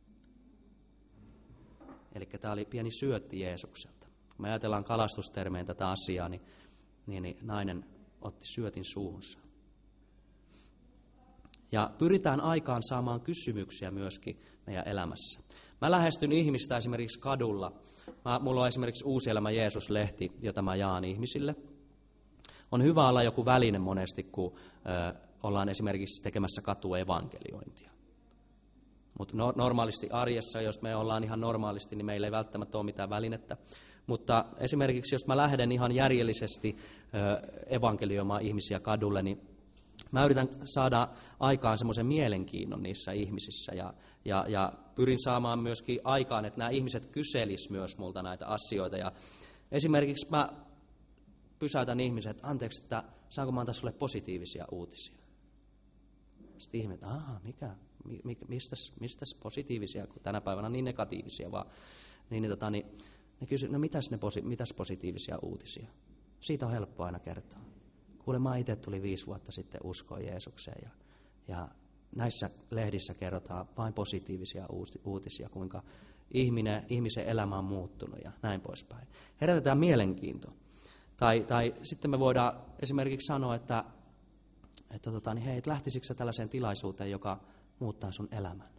Eli tämä oli pieni syötti Jeesukselta. Kun me ajatellaan kalastustermeen tätä asiaa, niin nainen otti syötin suuhunsa. Ja pyritään aikaan saamaan kysymyksiä myöskin meidän elämässä. Mä lähestyn ihmistä esimerkiksi kadulla. Mulla on esimerkiksi Uusi Elämä Jeesus-lehti, jota mä jaan ihmisille. On hyvä olla joku väline monesti, kun ollaan esimerkiksi tekemässä katuevankeliointia. Mutta normaalisti arjessa, jos me ollaan ihan normaalisti, niin meillä ei välttämättä ole mitään välinettä. Mutta esimerkiksi jos mä lähden ihan järjellisesti evankelioimaan ihmisiä kadulle, niin mä yritän saada aikaan semmoisen mielenkiinnon niissä ihmisissä ja pyrin saamaan myöskin aikaan, että nämä ihmiset kyselis myös multa näitä asioita. Ja esimerkiksi mä pysäytän ihmiset, että anteeksi, että saanko mä antaa sulle positiivisia uutisia? Sitten ihmiset, mistäs positiivisia, kun tänä päivänä on niin negatiivisia vaan. Ne kysyvät, no mitäs positiivisia uutisia? Siitä on helppo aina kertoa. Kuule, mä itse tuli 5 vuotta sitten uskoon Jeesukseen ja näissä lehdissä kerrotaan vain positiivisia uutisia, kuinka ihmisen elämä on muuttunut ja näin poispäin. Herätetään mielenkiinto. Tai sitten me voidaan esimerkiksi sanoa, että hei, lähtisikö sä tällaiseen tilaisuuteen, joka muuttaa sun elämän?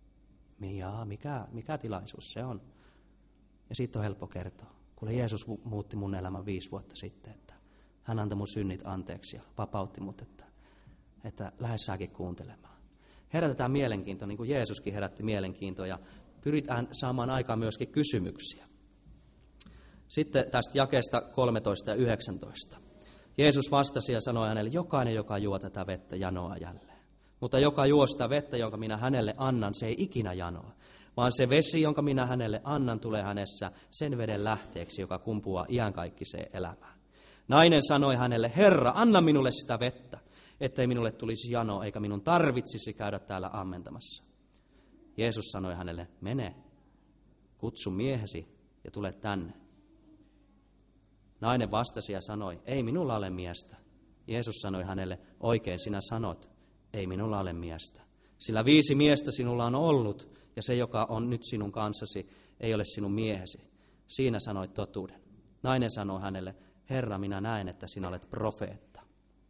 Mikä tilaisuus se on? Ja siitä on helppo kertoa. Kuule, Jeesus muutti mun elämän 5 vuotta sitten, että hän antoi mun synnit anteeksi ja vapautti mut, että lähes säkin kuuntelemaan. Herätetään mielenkiintoa, niin kuin Jeesuskin herätti mielenkiintoa, ja pyritään saamaan aikaan myöskin kysymyksiä. Sitten tästä jakeesta 13 ja 19. Jeesus vastasi ja sanoi hänelle, jokainen, joka juo tätä vettä, janoaa jälleen. Mutta joka juo sitä vettä, jonka minä hänelle annan, se ei ikinä janoa. Vaan se vesi, jonka minä hänelle annan, tulee hänessä sen veden lähteeksi, joka kumpuaa iankaikkiseen elämään. Nainen sanoi hänelle, Herra, anna minulle sitä vettä, ettei minulle tulisi jano, eikä minun tarvitsisi käydä täällä ammentamassa. Jeesus sanoi hänelle, mene, kutsu miehesi ja tule tänne. Nainen vastasi ja sanoi, ei minulla ole miestä. Jeesus sanoi hänelle, oikein sinä sanot, ei minulla ole miestä. Sillä 5 miestä sinulla on ollut, ja se, joka on nyt sinun kanssasi, ei ole sinun miehesi. Siinä sanoit totuuden. Nainen sanoi hänelle, Herra, minä näen, että sinä olet profeetta.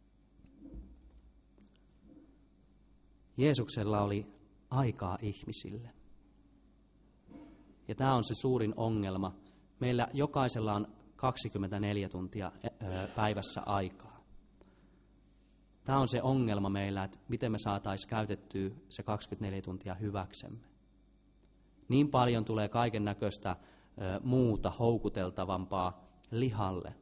Jeesuksella oli aikaa ihmisille. Ja tämä on se suurin ongelma. Meillä jokaisella on 24 tuntia päivässä aikaa. Tämä on se ongelma meillä, että miten me saataisiin käytettyä se 24 tuntia hyväksemme. Niin paljon tulee kaiken näköistä muuta houkuteltavampaa lihalle,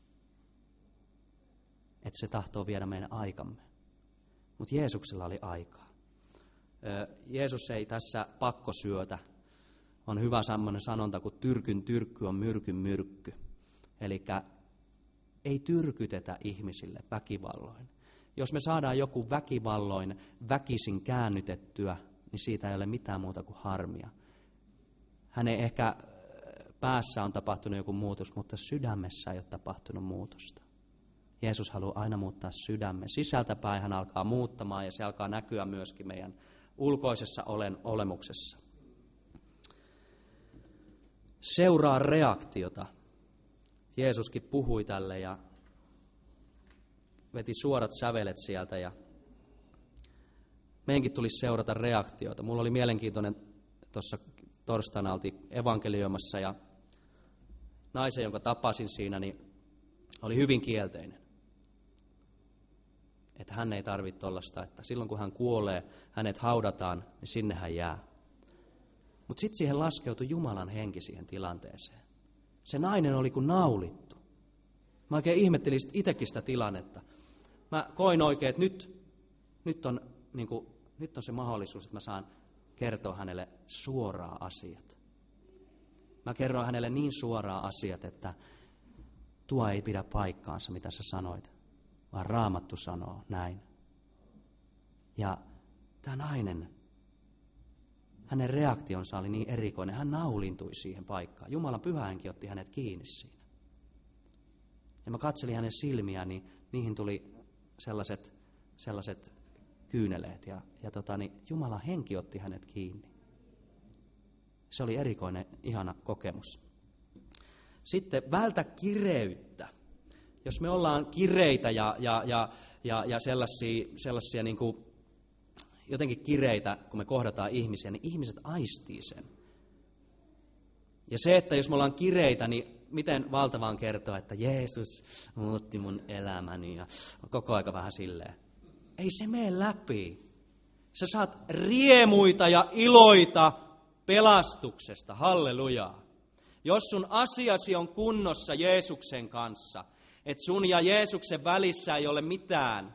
että se tahtoo viedä meidän aikamme. Mutta Jeesuksella oli aikaa. Jeesus ei tässä pakkosyötä. On hyvä semmoinen sanonta, kun tyrkyn tyrkky on myrkyn myrkky. Eli ei tyrkytetä ihmisille väkivalloin. Jos me saadaan joku väkivalloin väkisin käännytettyä, niin siitä ei ole mitään muuta kuin harmia. Hänen ehkä päässä on tapahtunut joku muutos, mutta sydämessä ei ole tapahtunut muutosta. Jeesus haluaa aina muuttaa sydämen. Sisältäpäin hän alkaa muuttamaan ja se alkaa näkyä myöskin meidän ulkoisessa olemuksessa. Seuraa reaktiota. Jeesuskin puhui tälle ja veti suorat sävelet sieltä ja meidänkin tulisi seurata reaktiota. Mulla oli mielenkiintoinen, tuossa torstaina oltiin evankelioimassa ja naisen, jonka tapasin siinä, niin oli hyvin kielteinen. Että hän ei tarvitse tollaista, että silloin kun hän kuolee, hänet haudataan, niin sinne hän jää. Mutta sitten siihen laskeutui Jumalan henki siihen tilanteeseen. Se nainen oli kuin naulittu. Mä oikein ihmettelin itsekin sitä tilannetta. Mä koin oikein, että nyt on se mahdollisuus, että mä saan kertoa hänelle suoraan asiat. Mä kerroin hänelle niin suoraan asiat, että tuo ei pidä paikkaansa, mitä sä sanoit, vaan Raamattu sanoo näin. Ja tämä nainen, hänen reaktionsa oli niin erikoinen, hän naulintui siihen paikkaan. Jumalan pyhä henki otti hänet kiinni siinä. Ja mä katselin hänen silmiään, niin niihin tuli sellaiset kyyneleet ja Jumalan henki otti hänet kiinni. Se oli erikoinen, ihana kokemus. Sitten vältä kireyttä. Jos me ollaan kireitä ja sellaisia niin kuin jotenkin kireitä, kun me kohdataan ihmisiä, niin ihmiset aistii sen. Ja se, että jos me ollaan kireitä, niin miten valtavaan kertoa, että Jeesus muutti mun elämäni ja koko aika vähän silleen. Ei se mene läpi. Sä saat riemuita ja iloita pelastuksesta. Hallelujaa. Jos sun asiasi on kunnossa Jeesuksen kanssa, että sun ja Jeesuksen välissä ei ole mitään,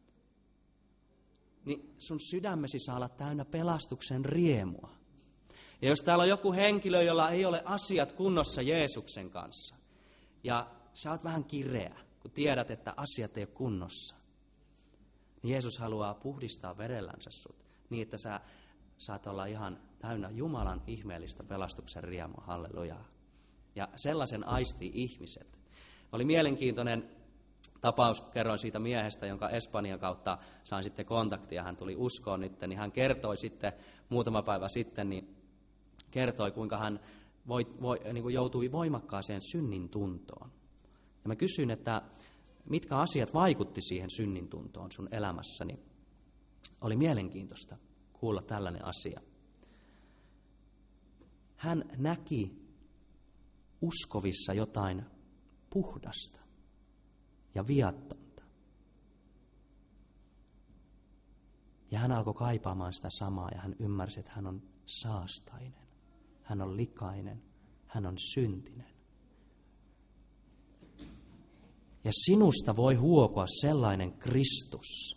niin sun sydämesi saa olla täynnä pelastuksen riemua. Ja jos täällä on joku henkilö, jolla ei ole asiat kunnossa Jeesuksen kanssa, ja sä oot vähän kireä, kun tiedät, että asiat ei ole kunnossa, niin Jeesus haluaa puhdistaa verellänsä sut, niin että sä saat olla ihan täynnä Jumalan ihmeellistä pelastuksen riemua. Hallelujaa. Ja sellaisen aistii ihmiset. Oli mielenkiintoinen tapaus, kerroin siitä miehestä, jonka Espanjan kautta sain sitten kontaktia. Hän tuli uskoon nyt, niin hän kertoi sitten muutama päivä sitten, niin kertoi, kuinka hän niin kuin joutui voimakkaaseen synnin tuntoon. Ja mä kysyin, että mitkä asiat vaikutti siihen synnin tuntoon sun elämässäni. Oli mielenkiintoista kuulla tällainen asia. Hän näki uskovissa jotain puhdasta ja viattonta. Ja hän alkoi kaipaamaan sitä samaa ja hän ymmärsi, että hän on saastainen, hän on likainen, hän on syntinen. Ja sinusta voi huokua sellainen Kristus,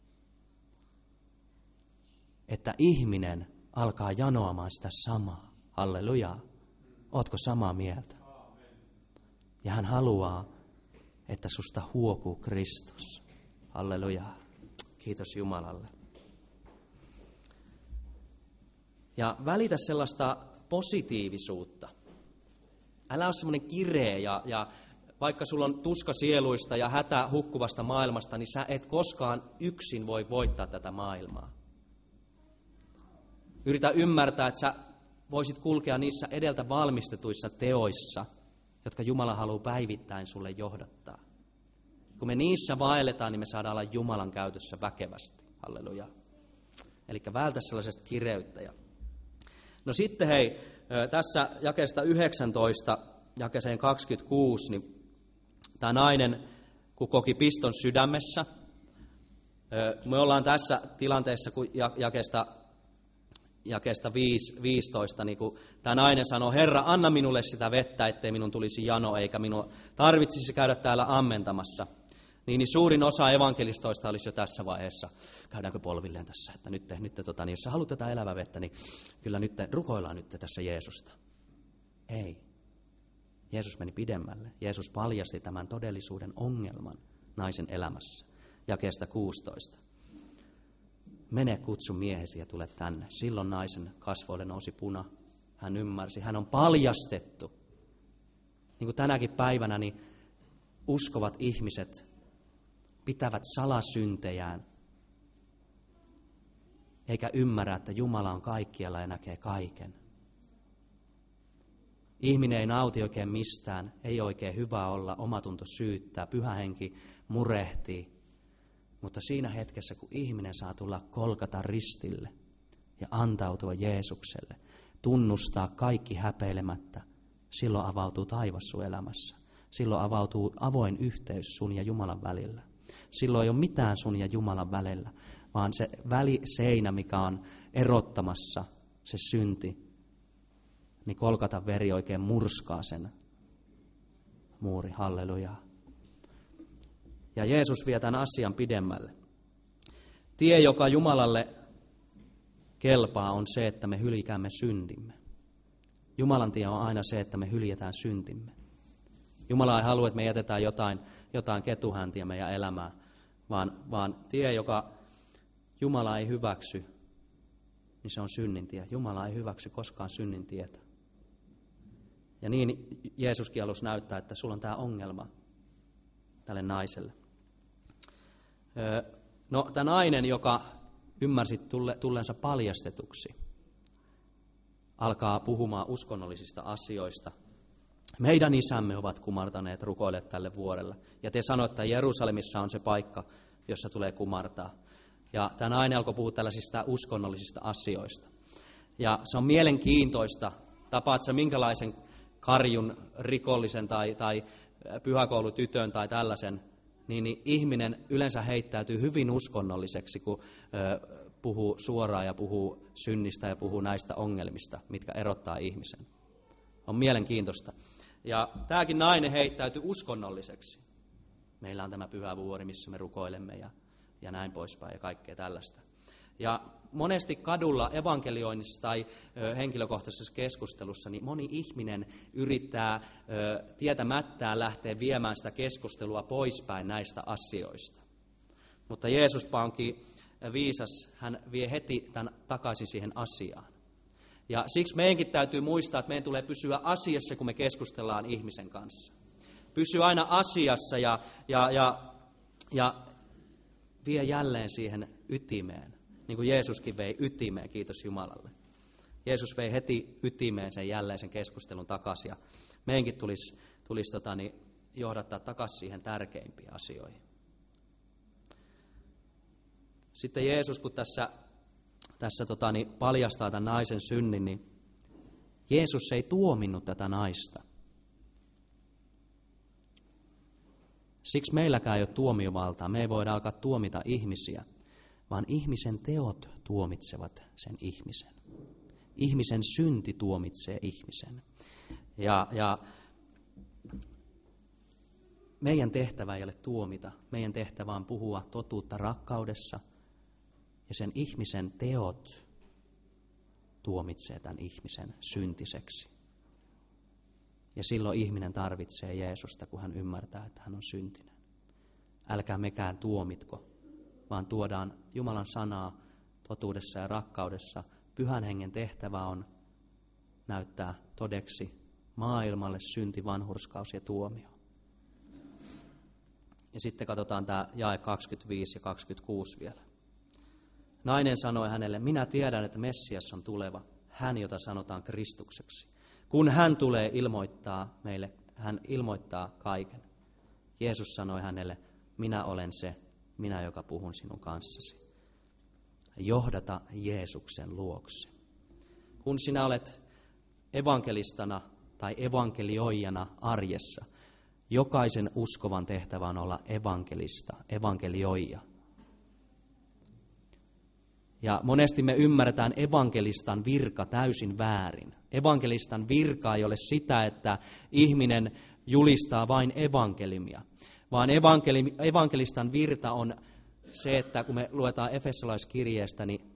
että ihminen alkaa janoamaan sitä samaa. Halleluja. Ootko samaa mieltä? Ja hän haluaa, että susta huokuu Kristus. Halleluja. Kiitos Jumalalle. Ja välitä sellaista positiivisuutta. Älä ole semmoinen kireä ja vaikka sulla on tuska sieluista ja hätä hukkuvasta maailmasta, niin sä et koskaan yksin voi voittaa tätä maailmaa. Yritä ymmärtää, että sä voisit kulkea niissä edeltä valmistetuissa teoissa, jotka Jumala haluaa päivittäin sulle johdattaa. Kun me niissä vaelletaan, niin me saadaan olla Jumalan käytössä väkevästi. Halleluja. Eli vältä sellaisesta kireyttä. No sitten hei, tässä jakeesta 19, jakeeseen 26, niin tämä nainen, kun koki piston sydämessä, me ollaan tässä tilanteessa, kun jakeesta 15, niin kun tämä nainen sanoo, Herra, anna minulle sitä vettä, ettei minun tulisi jano, eikä minun tarvitsisi käydä täällä ammentamassa. Niin suurin osa evankelistoista olisi jo tässä vaiheessa. Käydäänkö polvilleen tässä, että nyt jos sä haluat tätä elävää vettä, niin kyllä nyt rukoillaan nyt tässä Jeesusta. Ei. Jeesus meni pidemmälle. Jeesus paljasti tämän todellisuuden ongelman naisen elämässä. Jakeesta 16. Mene, kutsu miehesi ja tule tänne. Silloin naisen kasvoille nousi puna. Hän ymmärsi, hän on paljastettu. Niin kuin tänäkin päivänä, niin uskovat ihmiset pitävät salasyntejään, eikä ymmärrä, että Jumala on kaikkialla ja näkee kaiken. Ihminen ei nauti oikein mistään, ei oikein hyvä olla, omatunto syyttää, pyhä henki murehtii. Mutta siinä hetkessä, kun ihminen saa tulla Golgatan ristille ja antautua Jeesukselle, tunnustaa kaikki häpeilemättä, silloin avautuu taivas sun elämässä. Silloin avautuu avoin yhteys sun ja Jumalan välillä. Silloin ei ole mitään sun ja Jumalan välillä, vaan se väliseinä, mikä on erottamassa se synti, niin Golgatan veri oikein murskaa sen muuri. Hallelujaa. Ja Jeesus vie tämän asian pidemmälle. Tie, joka Jumalalle kelpaa, on se, että me hylkäämme syntimme. Jumalan tie on aina se, että me hyljätään syntimme. Jumala ei halua, että me jätetään jotain ketuhäntiä meidän elämään, vaan tie, joka Jumala ei hyväksy, niin se on synnin tie. Jumala ei hyväksy koskaan synnin tietä. Ja niin Jeesuskin halusi näyttää, että sulla on tämä ongelma tälle naiselle. No, tämä nainen, joka ymmärsi tulleensa paljastetuksi, alkaa puhumaan uskonnollisista asioista. Meidän isämme ovat kumartaneet, rukoilleet tälle vuorelle. Ja te sanoitte, että Jerusalemissa on se paikka, jossa tulee kumartaa. Ja tämä nainen alkoi puhua tällaisista uskonnollisista asioista. Ja se on mielenkiintoista. Tapaat sä minkälaisen karjun rikollisen tai pyhäkoulutytön tai tällaisen, niin ihminen yleensä heittäytyy hyvin uskonnolliseksi, kun puhuu suoraan ja puhuu synnistä ja puhuu näistä ongelmista, mitkä erottaa ihmisen. On mielenkiintoista. Ja tämäkin nainen heittäytyi uskonnolliseksi. Meillä on tämä pyhä vuori, missä me rukoilemme ja näin poispäin ja kaikkea tällaista. Ja monesti kadulla evankelioinnissa tai henkilökohtaisessa keskustelussa niin moni ihminen yrittää tietämättään lähteä viemään sitä keskustelua poispäin näistä asioista. Mutta Jeesus onkin viisas, hän vie heti tämän takaisin siihen asiaan. Ja siksi meidänkin täytyy muistaa, että meidän tulee pysyä asiassa, kun me keskustellaan ihmisen kanssa. Pysyä aina asiassa ja vie jälleen siihen ytimeen. Niin kuin Jeesuskin vei ytimeen, kiitos Jumalalle. Jeesus vei heti ytimeen sen jälleen sen keskustelun takaisin. Ja meidänkin tulisi johdattaa takaisin siihen tärkeimpiin asioihin. Sitten Jeesus, kun tässä paljastaa tämän naisen synnin, niin Jeesus ei tuominnut tätä naista. Siksi meilläkään ei ole tuomiovaltaa. Me ei voida alkaa tuomita ihmisiä, vaan ihmisen teot tuomitsevat sen ihmisen. Ihmisen synti tuomitsee ihmisen. Ja meidän tehtävä ei ole tuomita. Meidän tehtävä on puhua totuutta rakkaudessa. Ja sen ihmisen teot tuomitsee tämän ihmisen syntiseksi. Ja silloin ihminen tarvitsee Jeesusta, kun hän ymmärtää, että hän on syntinen. Älkää mekään tuomitko, vaan tuodaan Jumalan sanaa totuudessa ja rakkaudessa. Pyhän hengen tehtävä on näyttää todeksi maailmalle synti, vanhurskaus ja tuomio. Ja sitten katsotaan tämä jae 25 ja 26 vielä. Nainen sanoi hänelle, minä tiedän, että Messias on tuleva, hän, jota sanotaan Kristukseksi. Kun hän tulee ilmoittaa meille, hän ilmoittaa kaiken. Jeesus sanoi hänelle, minä olen se, minä, joka puhun sinun kanssasi. Johdata Jeesuksen luokse. Kun sinä olet evankelistana tai evankelioijana arjessa, jokaisen uskovan tehtävä on olla evankelista, evankelioija. Ja monesti me ymmärretään evankelistan virka täysin väärin. Evankelistan virka ei ole sitä, että ihminen julistaa vain evankeliumia, vaan evankelistan virta on se, että kun me luetaan Efesolaiskirjeestä, niin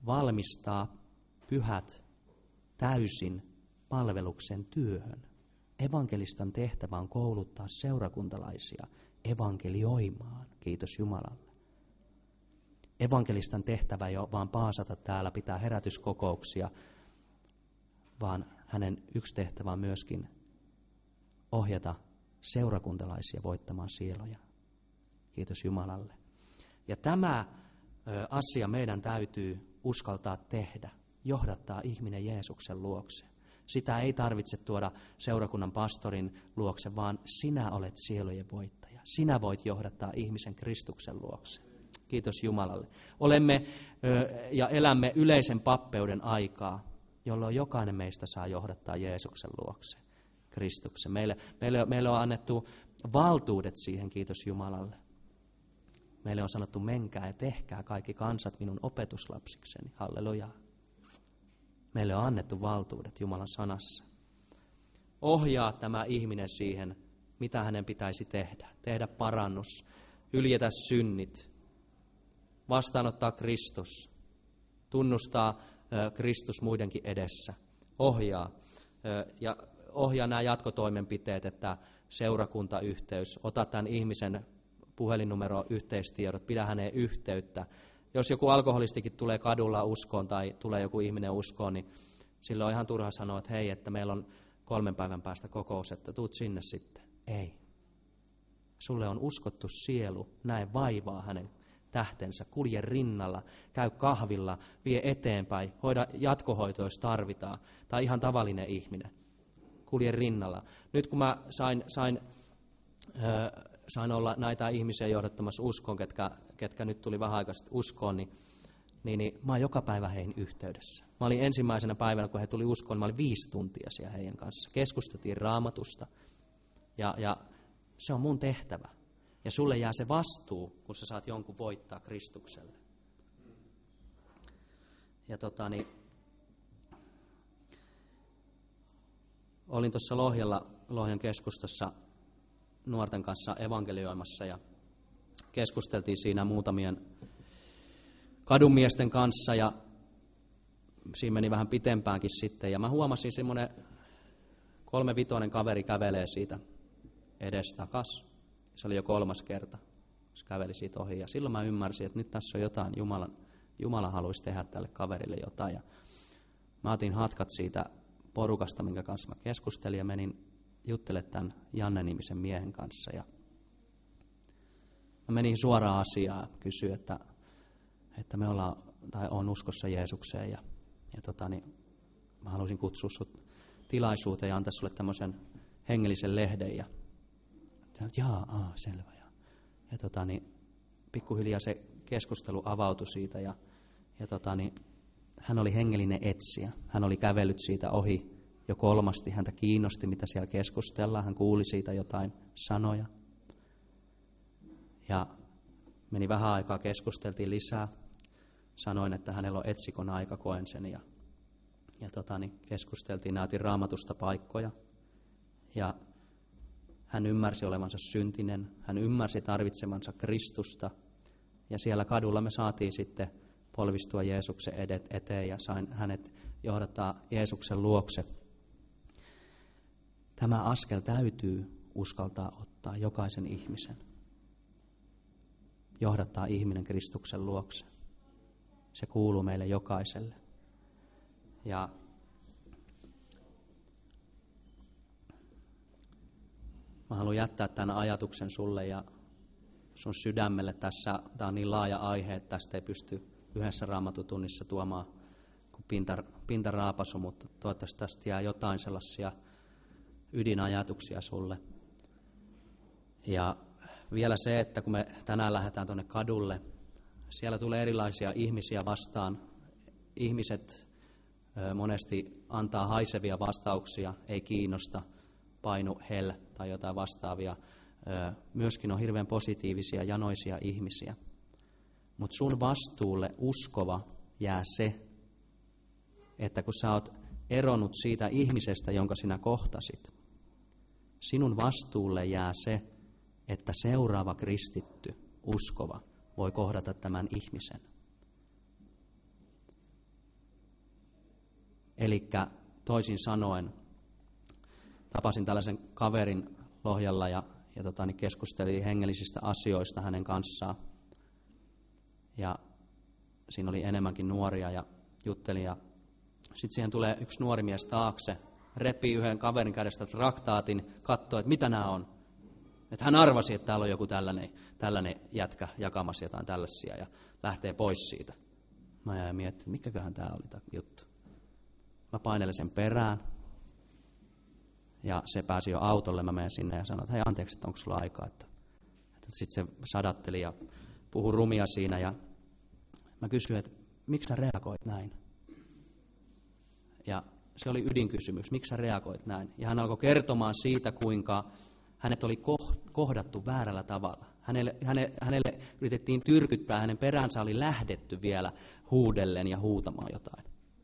valmistaa pyhät täysin palveluksen työhön. Evankelistan tehtävä on kouluttaa seurakuntalaisia evankelioimaan. Kiitos Jumalalle. Evankelistan tehtävä ei ole vaan paasata täällä, pitää herätyskokouksia, vaan hänen yksi tehtävä on myöskin ohjata seurakuntalaisia voittamaan sieluja. Kiitos Jumalalle. Ja tämä asia meidän täytyy uskaltaa tehdä, johdattaa ihminen Jeesuksen luokse. Sitä ei tarvitse tuoda seurakunnan pastorin luokse, vaan sinä olet sielujen voittaja. Sinä voit johdattaa ihmisen Kristuksen luokse. Kiitos Jumalalle. Olemme ja elämme yleisen pappeuden aikaa, jolloin jokainen meistä saa johdattaa Jeesuksen luokse, Kristuksen. Meille on annettu valtuudet siihen, kiitos Jumalalle. Meille on sanottu, menkää ja tehkää kaikki kansat minun opetuslapsikseni. Halleluja. Meille on annettu valtuudet Jumalan sanassa. Ohjaa tämä ihminen siihen, mitä hänen pitäisi tehdä. Tehdä parannus, hyljetä synnit, vastaanottaa Kristus, tunnustaa Kristus muidenkin edessä. Ohjaa nämä jatkotoimenpiteet, että seurakuntayhteys, ota tämän ihmisen puhelinnumero, yhteistiedot, pidä häneen yhteyttä. Jos joku alkoholistikin tulee kadulla uskoon tai tulee joku ihminen uskoon, niin silloin on ihan turha sanoa, että hei, että meillä on 3 päivän päästä kokous, että tuut sinne sitten. Ei. Sulle on uskottu sielu, näe vaivaa hänen tähtensä, kulje rinnalla, käy kahvilla, vie eteenpäin, hoida jatkohoitoa, jos tarvitaan, tai ihan tavallinen ihminen. Kulje rinnalla. Nyt kun mä sain olla näitä ihmisiä johdattamassa uskoon, ketkä nyt tuli vähän aikaa sitten uskoon, niin mä oon joka päivä heihin yhteydessä. Mä olin ensimmäisenä päivänä, kun he tuli uskoon, niin mä olin 5 tuntia siellä heidän kanssa. Keskusteltiin Raamatusta ja se on mun tehtävä. Ja sulle jää se vastuu, kun sä saat jonkun voittaa Kristukselle. Ja olin tuossa Lohjan keskustassa nuorten kanssa evankelioimassa ja keskusteltiin siinä muutamien kadunmiesten kanssa ja siinä meni vähän pitempäänkin sitten. Ja mä huomasin semmoinen 3-5 kaveri kävelee siitä edestakas. Se oli jo 3. kerta, se käveli siitä ohi. Ja silloin mä ymmärsin, että nyt tässä on jotain, Jumala haluaisi tehdä tälle kaverille jotain. Ja mä otin hatkat siitä porukasta, minkä kanssa mä keskustelin ja menin juttelemaan tämän Janne-nimisen miehen kanssa. Ja mä menin suoraan asiaan ja kysyin, että me on uskossa Jeesukseen. Ja mä haluaisin kutsua sut tilaisuuteen ja antaa sulle tämmöisen hengellisen lehden. Ja sanoin, selvä. Ja pikkuhiljaa se keskustelu avautui siitä ja hän oli hengellinen etsijä. Hän oli kävellyt siitä ohi jo 3. Häntä kiinnosti, mitä siellä keskustellaan. Hän kuuli siitä jotain sanoja. Ja meni vähän aikaa, keskusteltiin lisää. Sanoin, että hänellä on etsikon aika, koen sen. Ja keskusteltiin, näytin Raamatusta paikkoja. Ja hän ymmärsi olevansa syntinen. Hän ymmärsi tarvitsemansa Kristusta. Ja siellä kadulla me saatiin sitten polvistua Jeesuksen eteen ja sain hänet johdattaa Jeesuksen luokse. Tämä askel täytyy uskaltaa ottaa jokaisen ihmisen. Johdattaa ihminen Kristuksen luokse. Se kuuluu meille jokaiselle. Ja mä haluan jättää tämän ajatuksen sulle ja sun sydämelle tässä. Tämä on niin laaja aihe, että tästä ei pysty yhdessä raamatutunnissa tuomaan kuin pintaraapasu, mutta toivottavasti tästä jää jotain sellaisia ydinajatuksia sulle. Ja vielä se, että kun me tänään lähdetään tuonne kadulle, siellä tulee erilaisia ihmisiä vastaan. Ihmiset monesti antaa haisevia vastauksia, ei kiinnosta, painu hell tai jotain vastaavia. Myöskin on hirveän positiivisia, janoisia ihmisiä. Mutta sun vastuulle uskova jää se, että kun sä oot eronnut siitä ihmisestä, jonka sinä kohtasit, sinun vastuulle jää se, että seuraava kristitty, uskova, voi kohdata tämän ihmisen. Elikkä toisin sanoen, tapasin tällaisen kaverin Lohjalla ja keskustelin hengellisistä asioista hänen kanssaan. Ja siinä oli enemmänkin nuoria ja juttelin. Ja sitten siihen tulee yksi nuori mies taakse, repii yhden kaverin kädestä traktaatin, katsoo, että mitä nämä on. Että hän arvasi, että täällä on joku tällainen jätkä jakamassa jotain tällaisia ja lähtee pois siitä. Mä jäin miettimään, että mikäköhän tämä oli tämä juttu. Mä painelin sen perään ja se pääsi jo autolle. Mä menen sinne ja sanoin, että hei anteeksi, että onko sulla aikaa. Sitten se sadatteli ja puhui rumia siinä ja mä kysyin, että miksi sä reagoit näin? Ja se oli ydinkysymys, miksi sä reagoit näin? Ja hän alkoi kertomaan siitä, kuinka hänet oli kohdattu väärällä tavalla. Hänelle yritettiin tyrkyttää, hänen peränsä oli lähdetty vielä huudellen ja huutamaan jotain.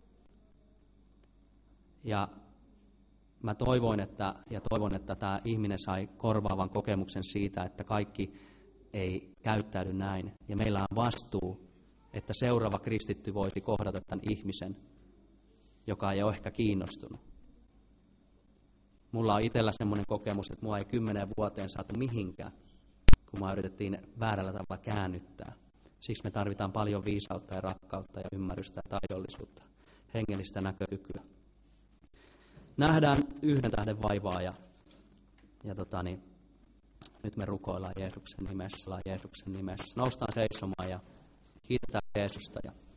Ja mä toivon, että tämä ihminen sai korvaavan kokemuksen siitä, että kaikki ei käyttäydy näin. Ja meillä on vastuu, että seuraava kristitty voisi kohdata tämän ihmisen, joka ei ole ehkä kiinnostunut. Mulla on itsellä semmoinen kokemus, että mua ei 10 vuoteen saatu mihinkään, kun mua yritettiin väärällä tavalla käännyttää. Siksi me tarvitaan paljon viisautta ja rakkautta ja ymmärrystä ja taidollisuutta, hengellistä näkökykyä. Nähdään 1 tähden vaivaa ja nyt me rukoillaan Jeesuksen nimessä. Noustaan seisomaan ja kiitetään Jeesusta ja